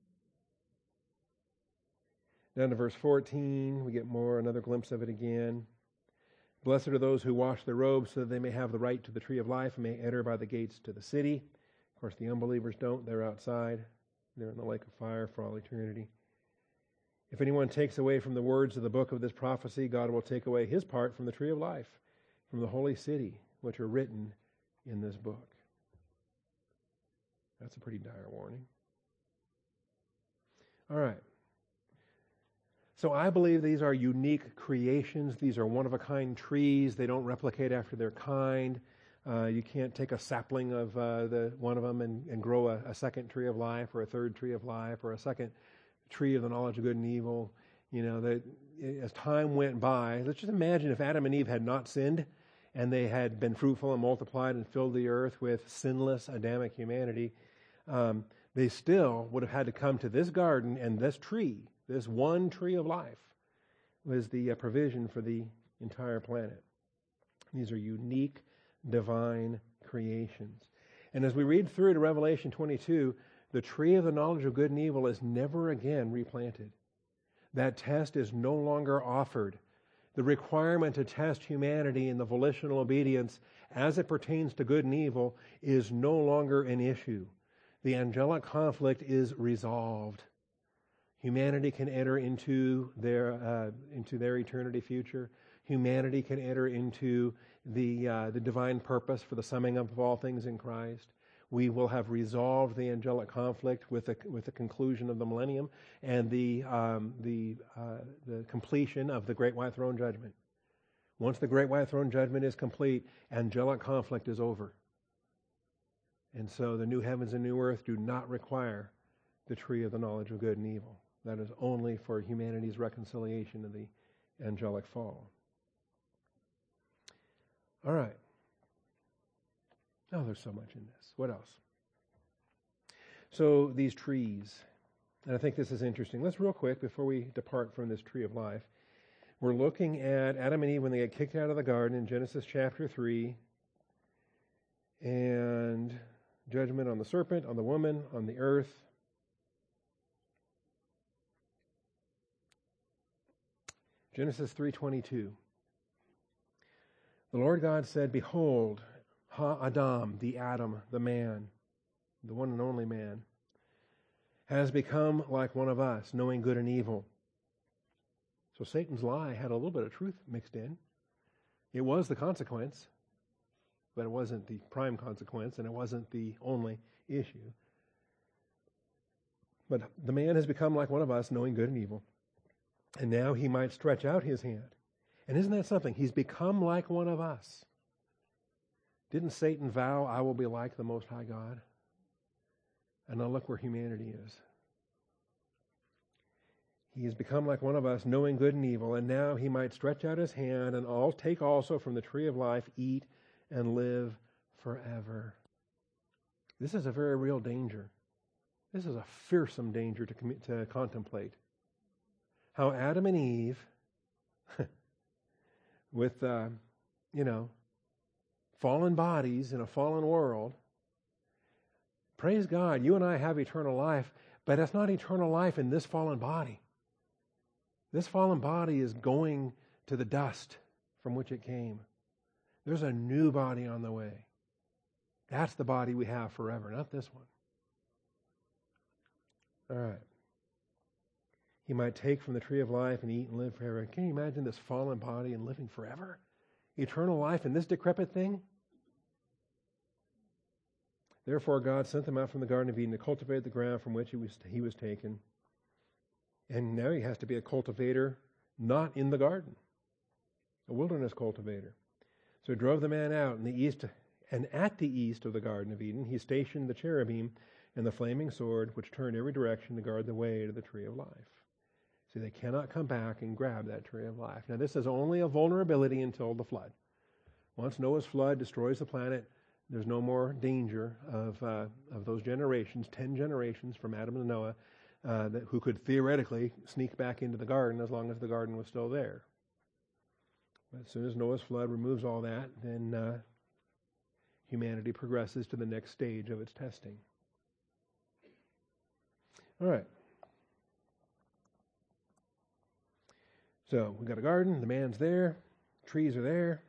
Down to verse fourteen, we get more, another glimpse of it again. Blessed are those who wash their robes so that they may have the right to the tree of life and may enter by the gates to the city. Of course, the unbelievers don't. They're outside. They're in the lake of fire for all eternity. If anyone takes away from the words of the book of this prophecy, God will take away his part from the tree of life, from the holy city, which are written in this book. That's a pretty dire warning. All right. So I believe these are unique creations. These are one-of-a-kind trees. They don't replicate after their kind. Uh, you can't take a sapling of uh, the one of them and, and grow a, a second tree of life or a third tree of life or a second tree of the knowledge of good and evil. You know, that as time went by, let's just imagine if Adam and Eve had not sinned and they had been fruitful and multiplied and filled the earth with sinless Adamic humanity, um, they still would have had to come to this garden and this tree. This one tree of life was the uh, provision for the entire planet. These are unique divine creations. And as we read through to Revelation twenty-two, the tree of the knowledge of good and evil is never again replanted. That test is no longer offered. The requirement to test humanity in the volitional obedience as it pertains to good and evil is no longer an issue. The angelic conflict is resolved. Humanity can enter into their uh, into their eternity future. Humanity can enter into the uh, the divine purpose for the summing up of all things in Christ. We will have resolved the angelic conflict with the with the conclusion of the millennium and the um, the uh, the completion of the Great White Throne Judgment. Once the Great White Throne Judgment is complete, angelic conflict is over. And so the new heavens and new earth do not require the tree of the knowledge of good and evil. That is only for humanity's reconciliation in the angelic fall. All right. Oh, there's so much in this. What else? So these trees, and I think this is interesting. Let's real quick, before we depart from this tree of life, we're looking at Adam and Eve when they get kicked out of the garden in Genesis chapter three, and judgment on the serpent, on the woman, on the earth. Genesis three twenty-two. The Lord God said, "Behold, Ha-Adam, the Adam, the man, the one and only man, has become like one of us, knowing good and evil." So Satan's lie had a little bit of truth mixed in. It was the consequence, but it wasn't the prime consequence, and it wasn't the only issue. But the man has become like one of us, knowing good and evil. And now he might stretch out his hand. And isn't that something? He's become like one of us. Didn't Satan vow, "I will be like the Most High God"? And now look where humanity is. He has become like one of us, knowing good and evil, and now he might stretch out his hand and all take also from the tree of life, eat, and live forever. This is a very real danger. This is a fearsome danger to, com- to contemplate. How Adam and Eve, with, uh, you know, fallen bodies in a fallen world, praise God, you and I have eternal life, but it's not eternal life in this fallen body. This fallen body is going to the dust from which it came. There's a new body on the way. That's the body we have forever, not this one. All right. He might take from the tree of life and eat and live forever. Can you imagine this fallen body and living forever? Eternal life in this decrepit thing? Therefore God sent them out from the Garden of Eden to cultivate the ground from which he was, he was taken. And now he has to be a cultivator not in the garden, a wilderness cultivator. So he drove the man out in the east, and at the east of the Garden of Eden, he stationed the cherubim and the flaming sword, which turned every direction to guard the way to the tree of life. See, they cannot come back and grab that tree of life. Now, this is only a vulnerability until the flood. Once Noah's flood destroys the planet, there's no more danger of uh, of those generations, ten generations from Adam to Noah, uh, that, who could theoretically sneak back into the garden as long as the garden was still there. But as soon as Noah's flood removes all that, then uh, humanity progresses to the next stage of its testing. All right. So we've got a garden, the man's there, trees are there.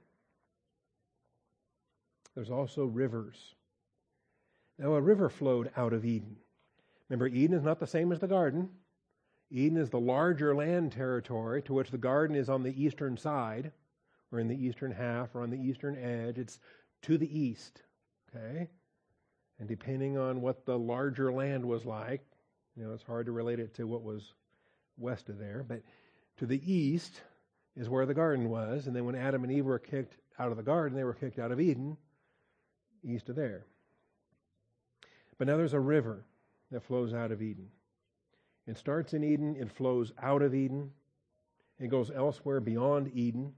There's also rivers. Now a river flowed out of Eden. Remember, Eden is not the same as the garden. Eden is the larger land territory to which the garden is on the eastern side, or in the eastern half, or on the eastern edge. It's to the east, okay? And depending on what the larger land was like, you know, it's hard to relate it to what was west of there, but to the east is where the garden was, and then when Adam and Eve were kicked out of the garden, they were kicked out of Eden, east of there. But now there's a river that flows out of Eden. It starts in Eden, it flows out of Eden, it goes elsewhere beyond Eden,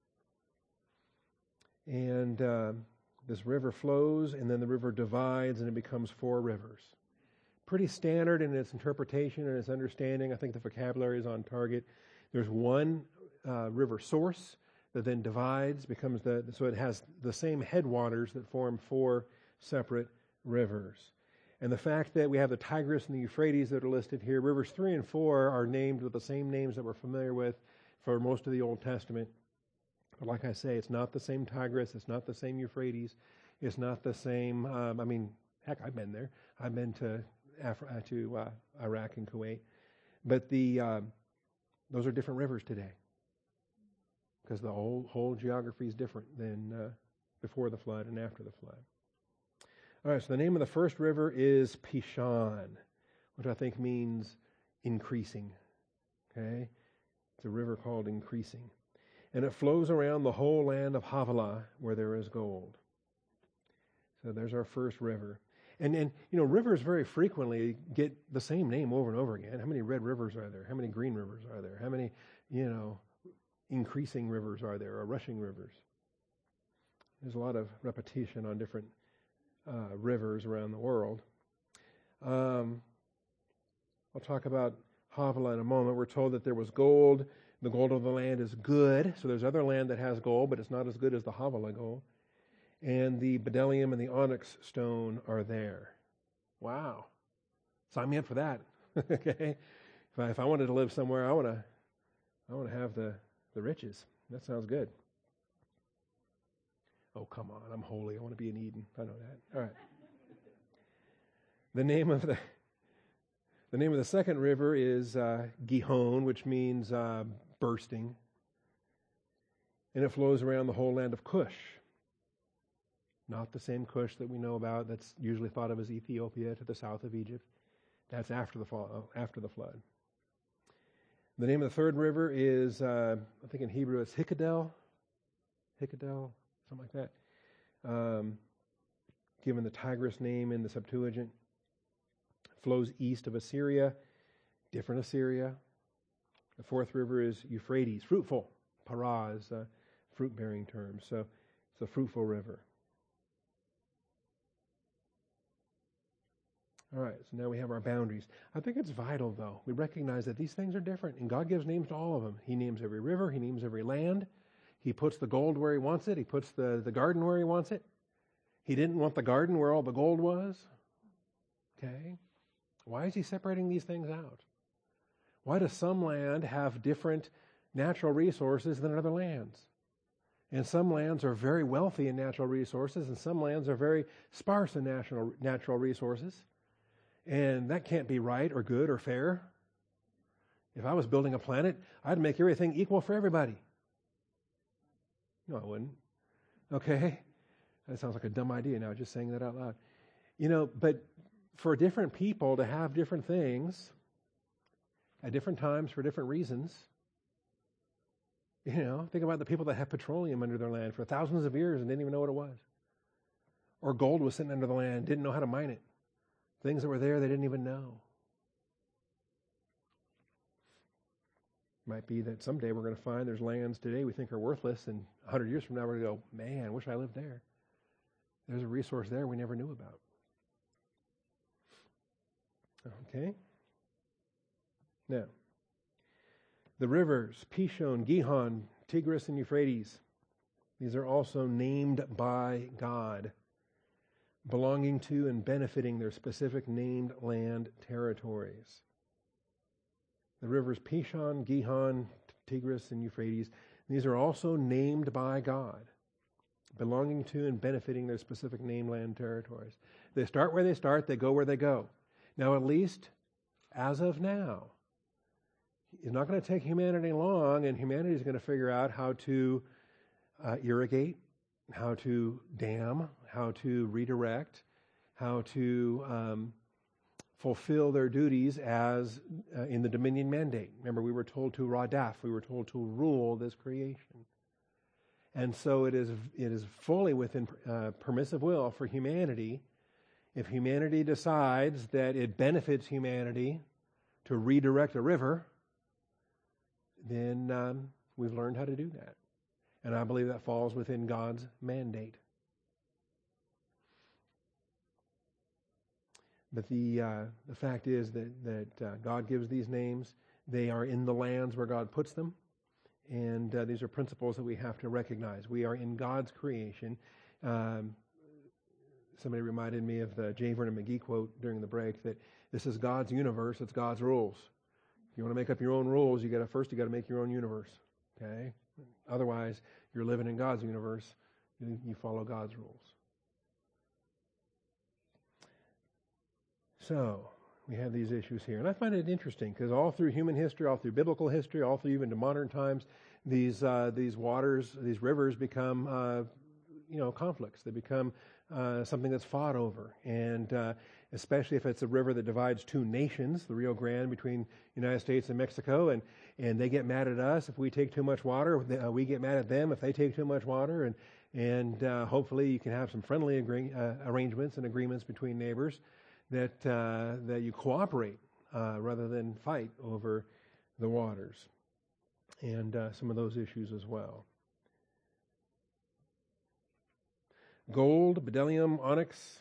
and uh, this river flows, and then the river divides, and it becomes four rivers. Pretty standard in its interpretation and its understanding. I think the vocabulary is on target. There's one uh, river source that then divides, becomes the so it has the same headwaters that form four separate rivers. And the fact that we have the Tigris and the Euphrates that are listed here, rivers three and four are named with the same names that we're familiar with for most of the Old Testament. But like I say, it's not the same Tigris, it's not the same Euphrates, it's not the same, um, I mean, heck, I've been there. I've been to Afri- to uh, Iraq and Kuwait. But the um, those are different rivers today. because the whole, whole geography is different than uh, before the flood and after the flood. All right, so the name of the first river is Pishon, which I think means increasing. Okay? It's a river called Increasing. And it flows around the whole land of Havilah where there is gold. So there's our first river. And, and you know, rivers very frequently get the same name over and over again. How many red rivers are there? How many green rivers are there? How many, you know, increasing rivers are there, or rushing rivers? There's a lot of repetition on different uh, rivers around the world. Um, I'll talk about Havilah in a moment. We're told that there was gold. The gold of the land is good. So there's other land that has gold, but it's not as good as the Havilah gold. And the bdellium and the onyx stone are there. Wow. Sign me up for that. Okay? If I, if I wanted to live somewhere, I want to I want to have the, the riches. That sounds good. Oh, come on. I'm holy. I want to be in Eden. I know that. All right. The name of the the name of the second river is uh, Gihon, which means uh, bursting. And it flows around the whole land of Cush. Not the same Cush that we know about that's usually thought of as Ethiopia to the south of Egypt. That's after the fall, after the flood. The name of the third river is, uh, I think in Hebrew it's Hikadel. Hikadel, something like that. Um, given the Tigris name in the Septuagint. Flows east of Assyria, different Assyria. The fourth river is Euphrates, fruitful. Para is a fruit-bearing term, so it's a fruitful river. All right, so now we have our boundaries. I think it's vital, though. We recognize that these things are different, and God gives names to all of them. He names every river. He names every land. He puts the gold where He wants it. He puts the, the garden where He wants it. He didn't want the garden where all the gold was. Okay? Why is He separating these things out? Why does some land have different natural resources than other lands? And some lands are very wealthy in natural resources, and some lands are very sparse in natural, natural resources. And that can't be right or good or fair. If I was building a planet, I'd make everything equal for everybody. No, I wouldn't. Okay? That sounds like a dumb idea now, just saying that out loud. You know, but for different people to have different things at different times for different reasons, you know, think about the people that have petroleum under their land for thousands of years and didn't even know what it was. Or gold was sitting under the land, didn't know how to mine it. Things that were there they didn't even know. Might be that someday we're going to find there's lands today we think are worthless, and a hundred years from now we're going to go, man, I wish I lived there. There's a resource there we never knew about. Okay? Now, the rivers, Pishon, Gihon, Tigris, and Euphrates, these are also named by God, belonging to and benefiting their specific named land territories. The rivers Pishon, Gihon, Tigris, and Euphrates, these are also named by God, belonging to and benefiting their specific named land territories. They start where they start, they go where they go. Now, at least as of now, it's not going to take humanity long, and humanity is going to figure out how to uh, irrigate, how to dam, how to redirect, how to um, fulfill their duties as uh, in the dominion mandate. Remember, we were told to radaf, we were told to rule this creation. And so it is it is fully within uh, permissive will for humanity, if humanity decides that it benefits humanity to redirect a river, then um, we've learned how to do that. And I believe that falls within God's mandate. But the uh, the fact is that, that uh, God gives these names. They are in the lands where God puts them. And uh, these are principles that we have to recognize. We are in God's creation. Um, somebody reminded me of the J. Vernon McGee quote during the break that this is God's universe, it's God's rules. If you want to make up your own rules, you got to first you got to make your own universe. Okay? Otherwise, you're living in God's universe. You, you follow God's rules. So, we have these issues here. And I find it interesting because all through human history, all through biblical history, all through even to modern times, these uh, these waters, these rivers become, uh, you know, conflicts. They become uh, something that's fought over. And uh, especially if it's a river that divides two nations, the Rio Grande between the United States and Mexico, and, and they get mad at us if we take too much water. Uh, we get mad at them if they take too much water. And, and uh, hopefully you can have some friendly agree- uh, arrangements and agreements between neighbors that uh, that you cooperate uh, rather than fight over the waters, and uh, some of those issues as well. Gold, bdellium, onyx.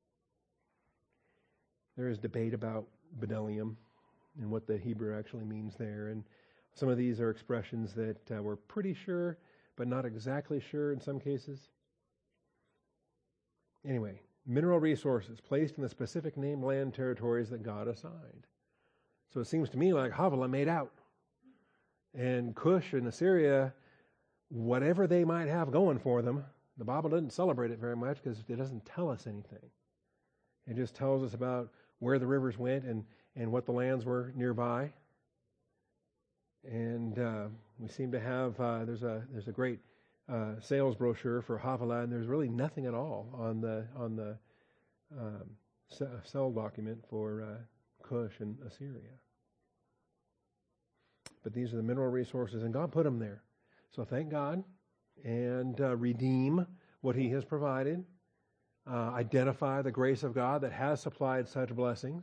There is debate about bdellium and what the Hebrew actually means there, and some of these are expressions that uh, we're pretty sure, but not exactly sure in some cases. Anyway. Mineral resources placed in the specific named land territories that God assigned. So it seems to me like Havilah made out. And Cush and Assyria, whatever they might have going for them, the Bible doesn't celebrate it very much because it doesn't tell us anything. It just tells us about where the rivers went and, and what the lands were nearby. And uh, we seem to have, uh, there's a there's a great Uh, sales brochure for Havilah, and there's really nothing at all on the on the um, sell document for uh, Cush and Assyria. But these are the mineral resources, and God put them there. So thank God, and uh, redeem what He has provided. Uh, identify the grace of God that has supplied such blessings,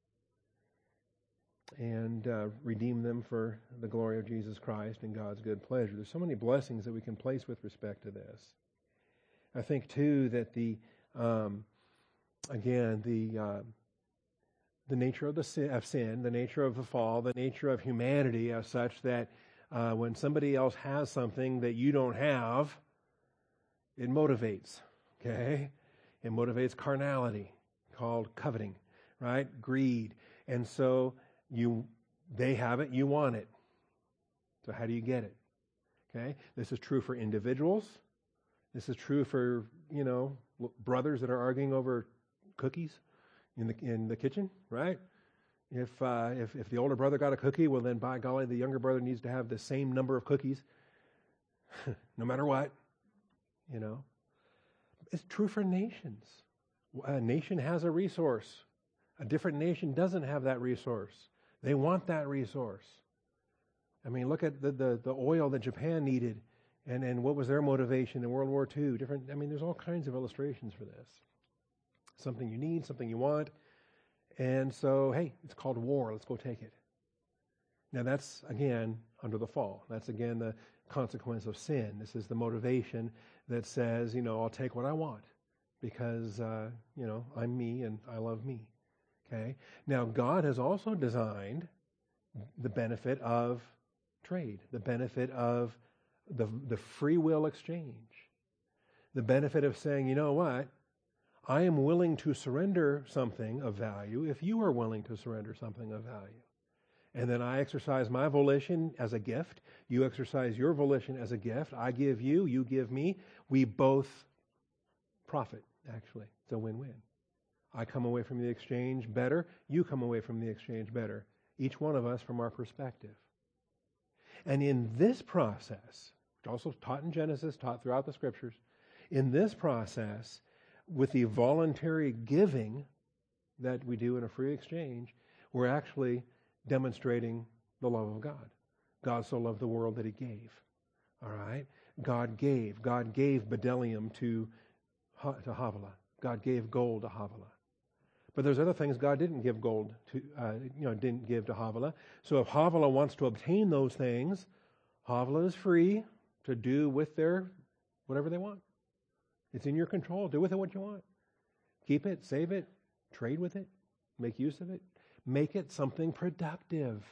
and uh, redeem them for the glory of Jesus Christ and God's good pleasure. There's so many blessings that we can place with respect to this. I think, too, that the, um, again, the uh, the nature of the sin, of sin, the nature of the fall, the nature of humanity as such that uh, when somebody else has something that you don't have, it motivates, okay? It motivates carnality, called coveting, right? Greed. And so You, they have it, you want it. So how do you get it? Okay? This is true for individuals. This is true for, you know, brothers that are arguing over cookies in the in the kitchen, right? If uh, if if the older brother got a cookie, well then by golly, the younger brother needs to have the same number of cookies, no matter what. You know, it's true for nations. A nation has a resource. A different nation doesn't have that resource. They want that resource. I mean, look at the, the, the oil that Japan needed, and, and what was their motivation in World War Two. Different. I mean, there's all kinds of illustrations for this. Something you need, something you want, and so, hey, it's called war. Let's go take it. Now that's, again, under the fall. That's, again, the consequence of sin. This is the motivation that says, you know, I'll take what I want because, uh, you know, I'm me and I love me. Okay. Now, God has also designed the benefit of trade, the benefit of the, the free will exchange, the benefit of saying, you know what, I am willing to surrender something of value if you are willing to surrender something of value. And then I exercise my volition as a gift. You exercise your volition as a gift. I give you, you give me. We both profit, actually. It's a win-win. I come away from the exchange better. You come away from the exchange better. Each one of us from our perspective. And in this process, which also taught in Genesis, taught throughout the Scriptures, in this process, with the voluntary giving that we do in a free exchange, we're actually demonstrating the love of God. God so loved the world that He gave. All right? God gave. God gave bdellium to, to Havilah. God gave gold to Havilah. But there's other things God didn't give gold to, uh, you know, didn't give to Havilah. So if Havilah wants to obtain those things, Havilah is free to do with their whatever they want. It's in your control. Do with it what you want. Keep it, save it, trade with it, make use of it. Make it something productive.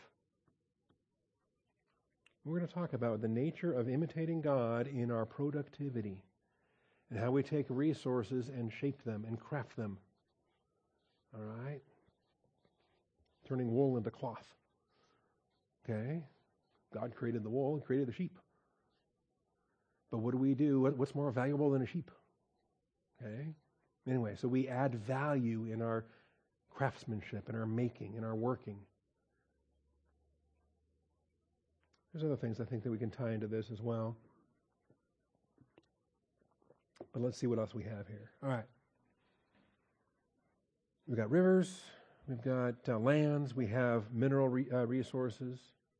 We're going to talk about the nature of imitating God in our productivity and how we take resources and shape them and craft them. All right? Turning wool into cloth. Okay? God created the wool and created the sheep. But what do we do? What's more valuable than a sheep? Okay? Anyway, so we add value in our craftsmanship, in our making, in our working. There's other things I think that we can tie into this as well. But let's see what else we have here. All right. We've got rivers, we've got uh, lands, we have mineral re- uh, resources.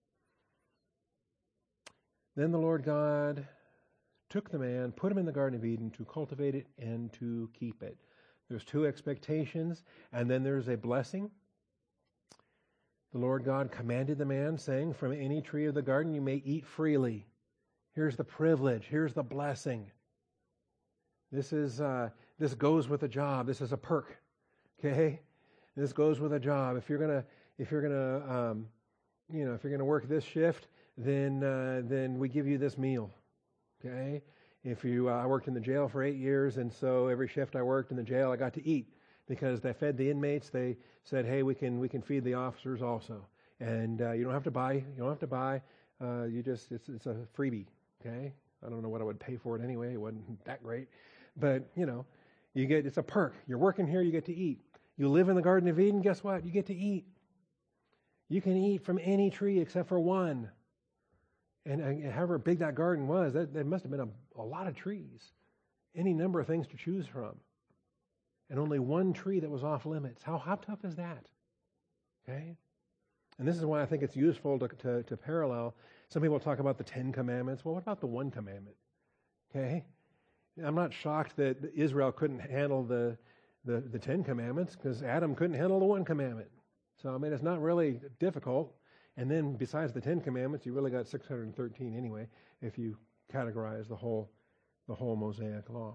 Then the Lord God took the man, put him in the Garden of Eden to cultivate it and to keep it. There's two expectations, and then there's a blessing. The Lord God commanded the man, saying, from any tree of the garden you may eat freely. Here's the privilege. Here's the blessing. This is uh, this goes with a job. This is a perk. Okay, this goes with a job. If you're gonna if you're gonna um, you know if you're gonna work this shift, then uh, then we give you this meal. Okay. If you uh, I worked in the jail for eight years, and so every shift I worked in the jail, I got to eat. Because they fed the inmates, they said, "Hey, we can we can feed the officers also, and uh, you don't have to buy. You don't have to buy. Uh, you just it's it's a freebie." Okay, I don't know what I would pay for it anyway. It wasn't that great, but you know, you get it's a perk. You're working here, you get to eat. You live in the Garden of Eden. Guess what? You get to eat. You can eat from any tree except for one. And, and however big that garden was, that there must have been a, a lot of trees, any number of things to choose from. And only one tree that was off limits. How how tough is that? Okay? And this is why I think it's useful to, to, to parallel. Some people talk about the Ten Commandments. Well, what about the one commandment? Okay? I'm not shocked that Israel couldn't handle the, the, the Ten Commandments because Adam couldn't handle the one commandment. So, I mean, it's not really difficult. And then besides the Ten Commandments, you really got six hundred thirteen anyway, if you categorize the whole the whole Mosaic law.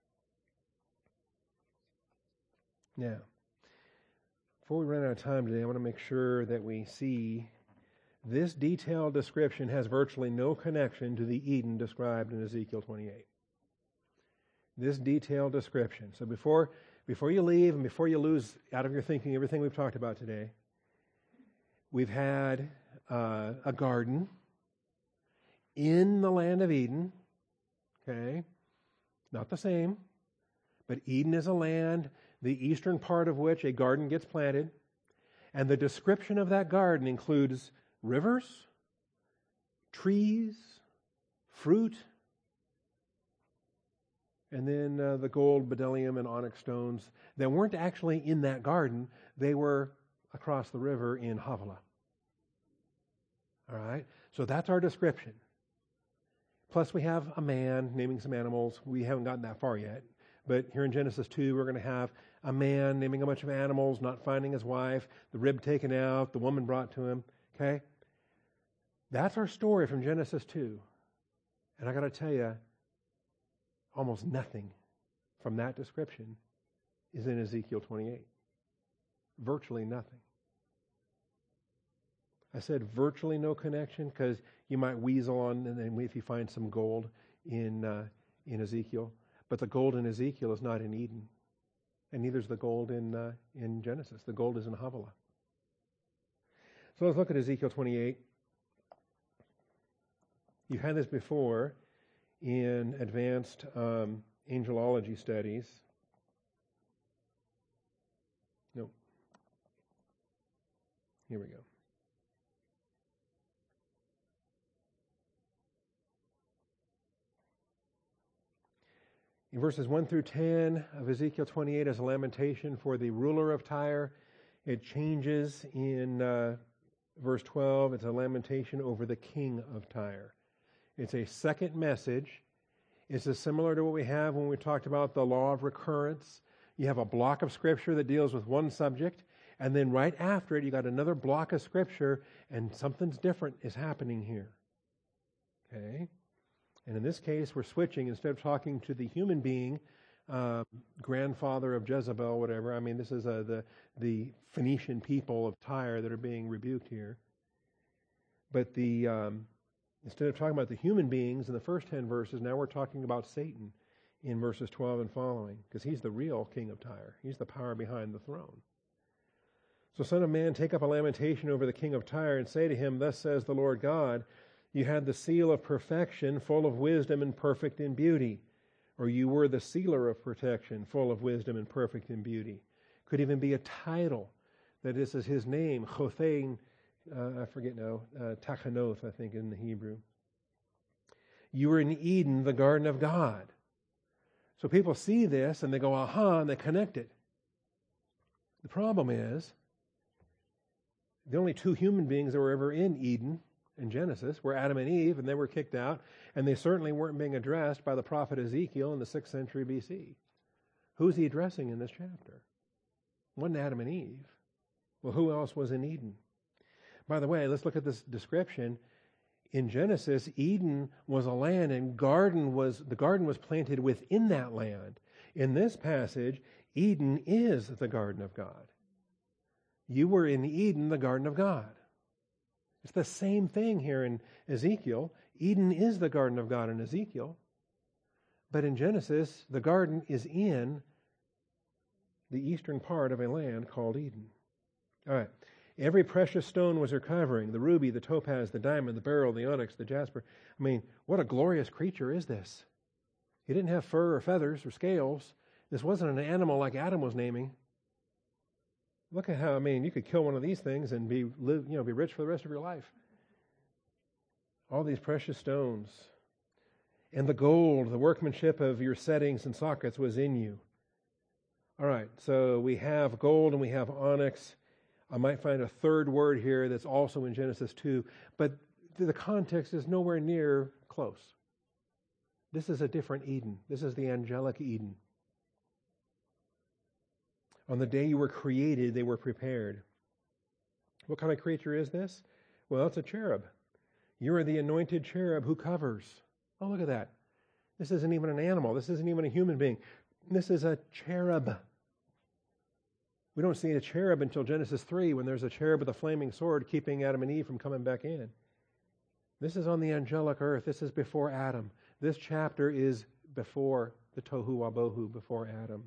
Now, before we run out of time today, I want to make sure that we see this detailed description has virtually no connection to the Eden described in Ezekiel twenty-eight. This detailed description. So before before you leave and before you lose out of your thinking everything we've talked about today, we've had uh, a garden in the land of Eden. Okay? Not the same, but Eden is a land, the eastern part of which a garden gets planted. And the description of that garden includes rivers, trees, fruit, and then uh, the gold, bdellium, and onyx stones that weren't actually in that garden. They were across the river in Havilah. All right? So that's our description. Plus we have a man naming some animals. We haven't gotten that far yet. But here in Genesis two, we're going to have a man naming a bunch of animals, not finding his wife, the rib taken out, the woman brought to him. Okay? That's our story from Genesis two. And I got to tell you, almost nothing from that description is in Ezekiel twenty-eight. Virtually nothing. I said virtually no connection because you might weasel on, and then if you find some gold in uh, in Ezekiel. But the gold in Ezekiel is not in Eden. And neither is the gold in uh, in Genesis. The gold is in Havilah. So let's look at Ezekiel twenty-eight. You've had this before in advanced um, angelology studies. Nope. Here we go. In verses one through ten of Ezekiel twenty-eight is a lamentation for the ruler of Tyre. It changes in uh, verse twelve. It's a lamentation over the king of Tyre. It's a second message. It's similar to what we have when we talked about the law of recurrence. You have a block of Scripture that deals with one subject, and then right after it, you got another block of Scripture, and something's different is happening here. Okay? And in this case, we're switching. Instead of talking to the human being, uh, grandfather of Jezebel, whatever. I mean, this is uh, the the Phoenician people of Tyre that are being rebuked here. But the um, instead of talking about the human beings in the first ten verses, now we're talking about Satan in verses twelve and following, because he's the real king of Tyre. He's the power behind the throne. So, Son of man, take up a lamentation over the king of Tyre and say to him, Thus says the Lord God, you had the seal of perfection, full of wisdom and perfect in beauty. Or you were the sealer of protection, full of wisdom and perfect in beauty. Could even be a title, that this is his name, Chothein, uh, I forget now, uh, Tachanoth, I think, in the Hebrew. You were in Eden, the garden of God. So people see this and they go, aha, and they connect it. The problem is, the only two human beings that were ever in Eden in Genesis were Adam and Eve, and they were kicked out, and they certainly weren't being addressed by the prophet Ezekiel in the sixth century B C. Who's he addressing in this chapter? It wasn't Adam and Eve. Well, who else was in Eden? By the way, let's look at this description. In Genesis, Eden was a land, and garden was the garden was planted within that land. In this passage, Eden is the garden of God. You were in Eden, the garden of God. It's the same thing here in Ezekiel. Eden is the garden of God in Ezekiel. But in Genesis, the garden is in the eastern part of a land called Eden. All right. Every precious stone was her covering, the ruby, the topaz, the diamond, the beryl, the onyx, the jasper. I mean, what a glorious creature is this? He didn't have fur or feathers or scales. This wasn't an animal like Adam was naming. Look at how, I mean, you could kill one of these things and be, live, you know, be rich for the rest of your life. All these precious stones. And the gold, the workmanship of your settings and sockets was in you. All right, so we have gold and we have onyx. I might find a third word here that's also in Genesis two, but the context is nowhere near close. This is a different Eden. This is the angelic Eden. On the day you were created, they were prepared. What kind of creature is this? Well, it's a cherub. You are the anointed cherub who covers. Oh, look at that. This isn't even an animal. This isn't even a human being. This is a cherub. We don't see a cherub until Genesis three, when there's a cherub with a flaming sword keeping Adam and Eve from coming back in. This is on the angelic earth. This is before Adam. This chapter is before the Tohu Wabohu, before Adam.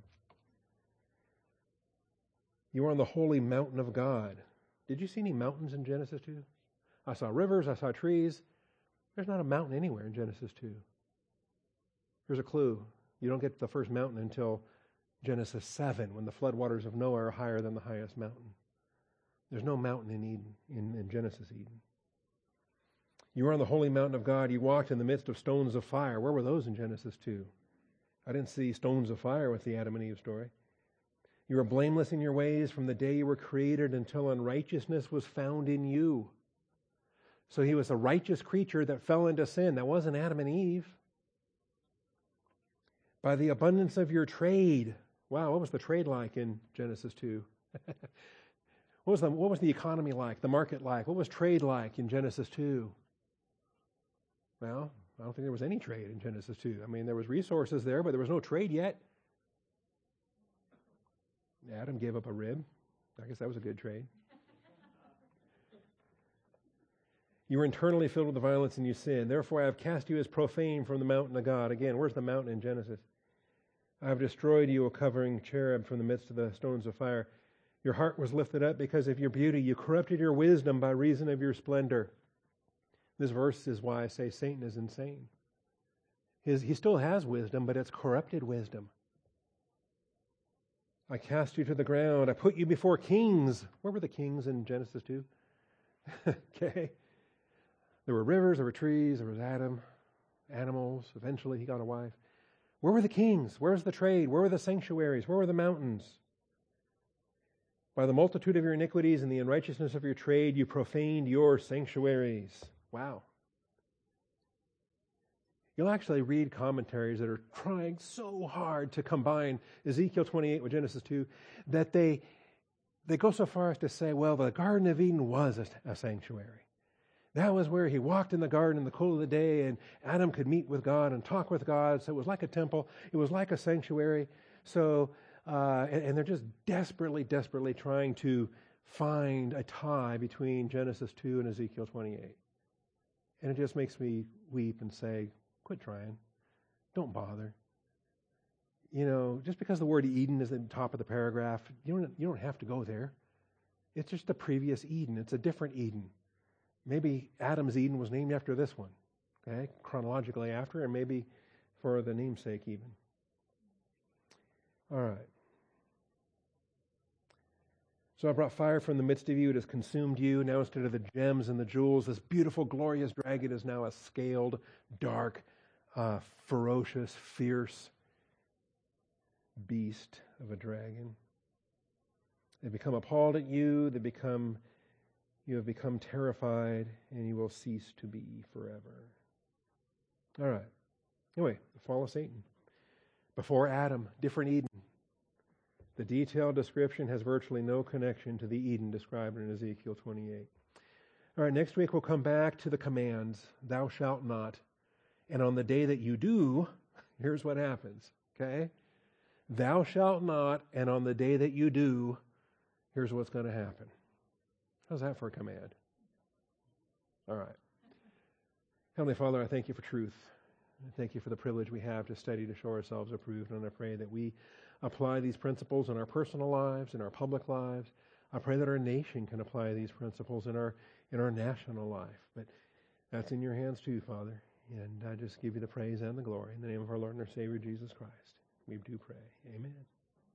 You are on the holy mountain of God. Did you see any mountains in Genesis two? I saw rivers, I saw trees. There's not a mountain anywhere in Genesis two. Here's a clue. You don't get to the first mountain until Genesis seven, when the floodwaters of Noah are higher than the highest mountain. There's no mountain in Eden, in, in Genesis Eden. You were on the holy mountain of God. You walked in the midst of stones of fire. Where were those in Genesis two? I didn't see stones of fire with the Adam and Eve story. You were blameless in your ways from the day you were created until unrighteousness was found in you. So he was a righteous creature that fell into sin. That wasn't Adam and Eve. By the abundance of your trade. Wow, what was the trade like in Genesis two? what was the what was the economy like, the market like? What was trade like in Genesis two? Well, I don't think there was any trade in Genesis two. I mean, there was resources there, but there was no trade yet. Adam gave up a rib. I guess that was a good trade. You were internally filled with the violence and you sinned. Therefore I have cast you as profane from the mountain of God. Again, where's the mountain in Genesis? I have destroyed you, a covering cherub, from the midst of the stones of fire. Your heart was lifted up because of your beauty. You corrupted your wisdom by reason of your splendor. This verse is why I say Satan is insane. His, he still has wisdom, but it's corrupted wisdom. I cast you to the ground. I put you before kings. Where were the kings in Genesis two? Okay. There were rivers, there were trees, there was Adam, animals. Eventually he got a wife. Where were the kings? Where was the trade? Where were the sanctuaries? Where were the mountains? By the multitude of your iniquities and the unrighteousness of your trade, you profaned your sanctuaries. Wow. You'll actually read commentaries that are trying so hard to combine Ezekiel twenty-eight with Genesis two that they they go so far as to say, well, the Garden of Eden was a, a sanctuary. That was where he walked in the garden in the cool of the day, and Adam could meet with God and talk with God. So it was like a temple. It was like a sanctuary. So, uh, and, and they're just desperately, desperately trying to find a tie between Genesis two and Ezekiel twenty-eight. And it just makes me weep and say, quit trying. Don't bother. You know, just because the word Eden is at the top of the paragraph, you don't, you don't have to go there. It's just the previous Eden. It's a different Eden. Maybe Adam's Eden was named after this one, okay, chronologically after, and maybe for the namesake even. All right. So I brought fire from the midst of you. It has consumed you. Now instead of the gems and the jewels, this beautiful, glorious dragon is now a scaled, dark, uh, ferocious, fierce beast of a dragon. They become appalled at you. They become, you have become terrified, and you will cease to be forever. All right. Anyway, the fall of Satan. Before Adam, different Eden. The detailed description has virtually no connection to the Eden described in Ezekiel twenty-eight. All right, next week we'll come back to the commands, thou shalt not. And on the day that you do, here's what happens, okay? Thou shalt not, and on the day that you do, here's what's going to happen. How's that for a command? All right. Heavenly Father, I thank you for truth. I thank you for the privilege we have to study to show ourselves approved, and I pray that we apply these principles in our personal lives, in our public lives. I pray that our nation can apply these principles in our in our national life. But that's in your hands too, Father. And I just give you the praise and the glory in the name of our Lord and our Savior, Jesus Christ. We do pray. Amen.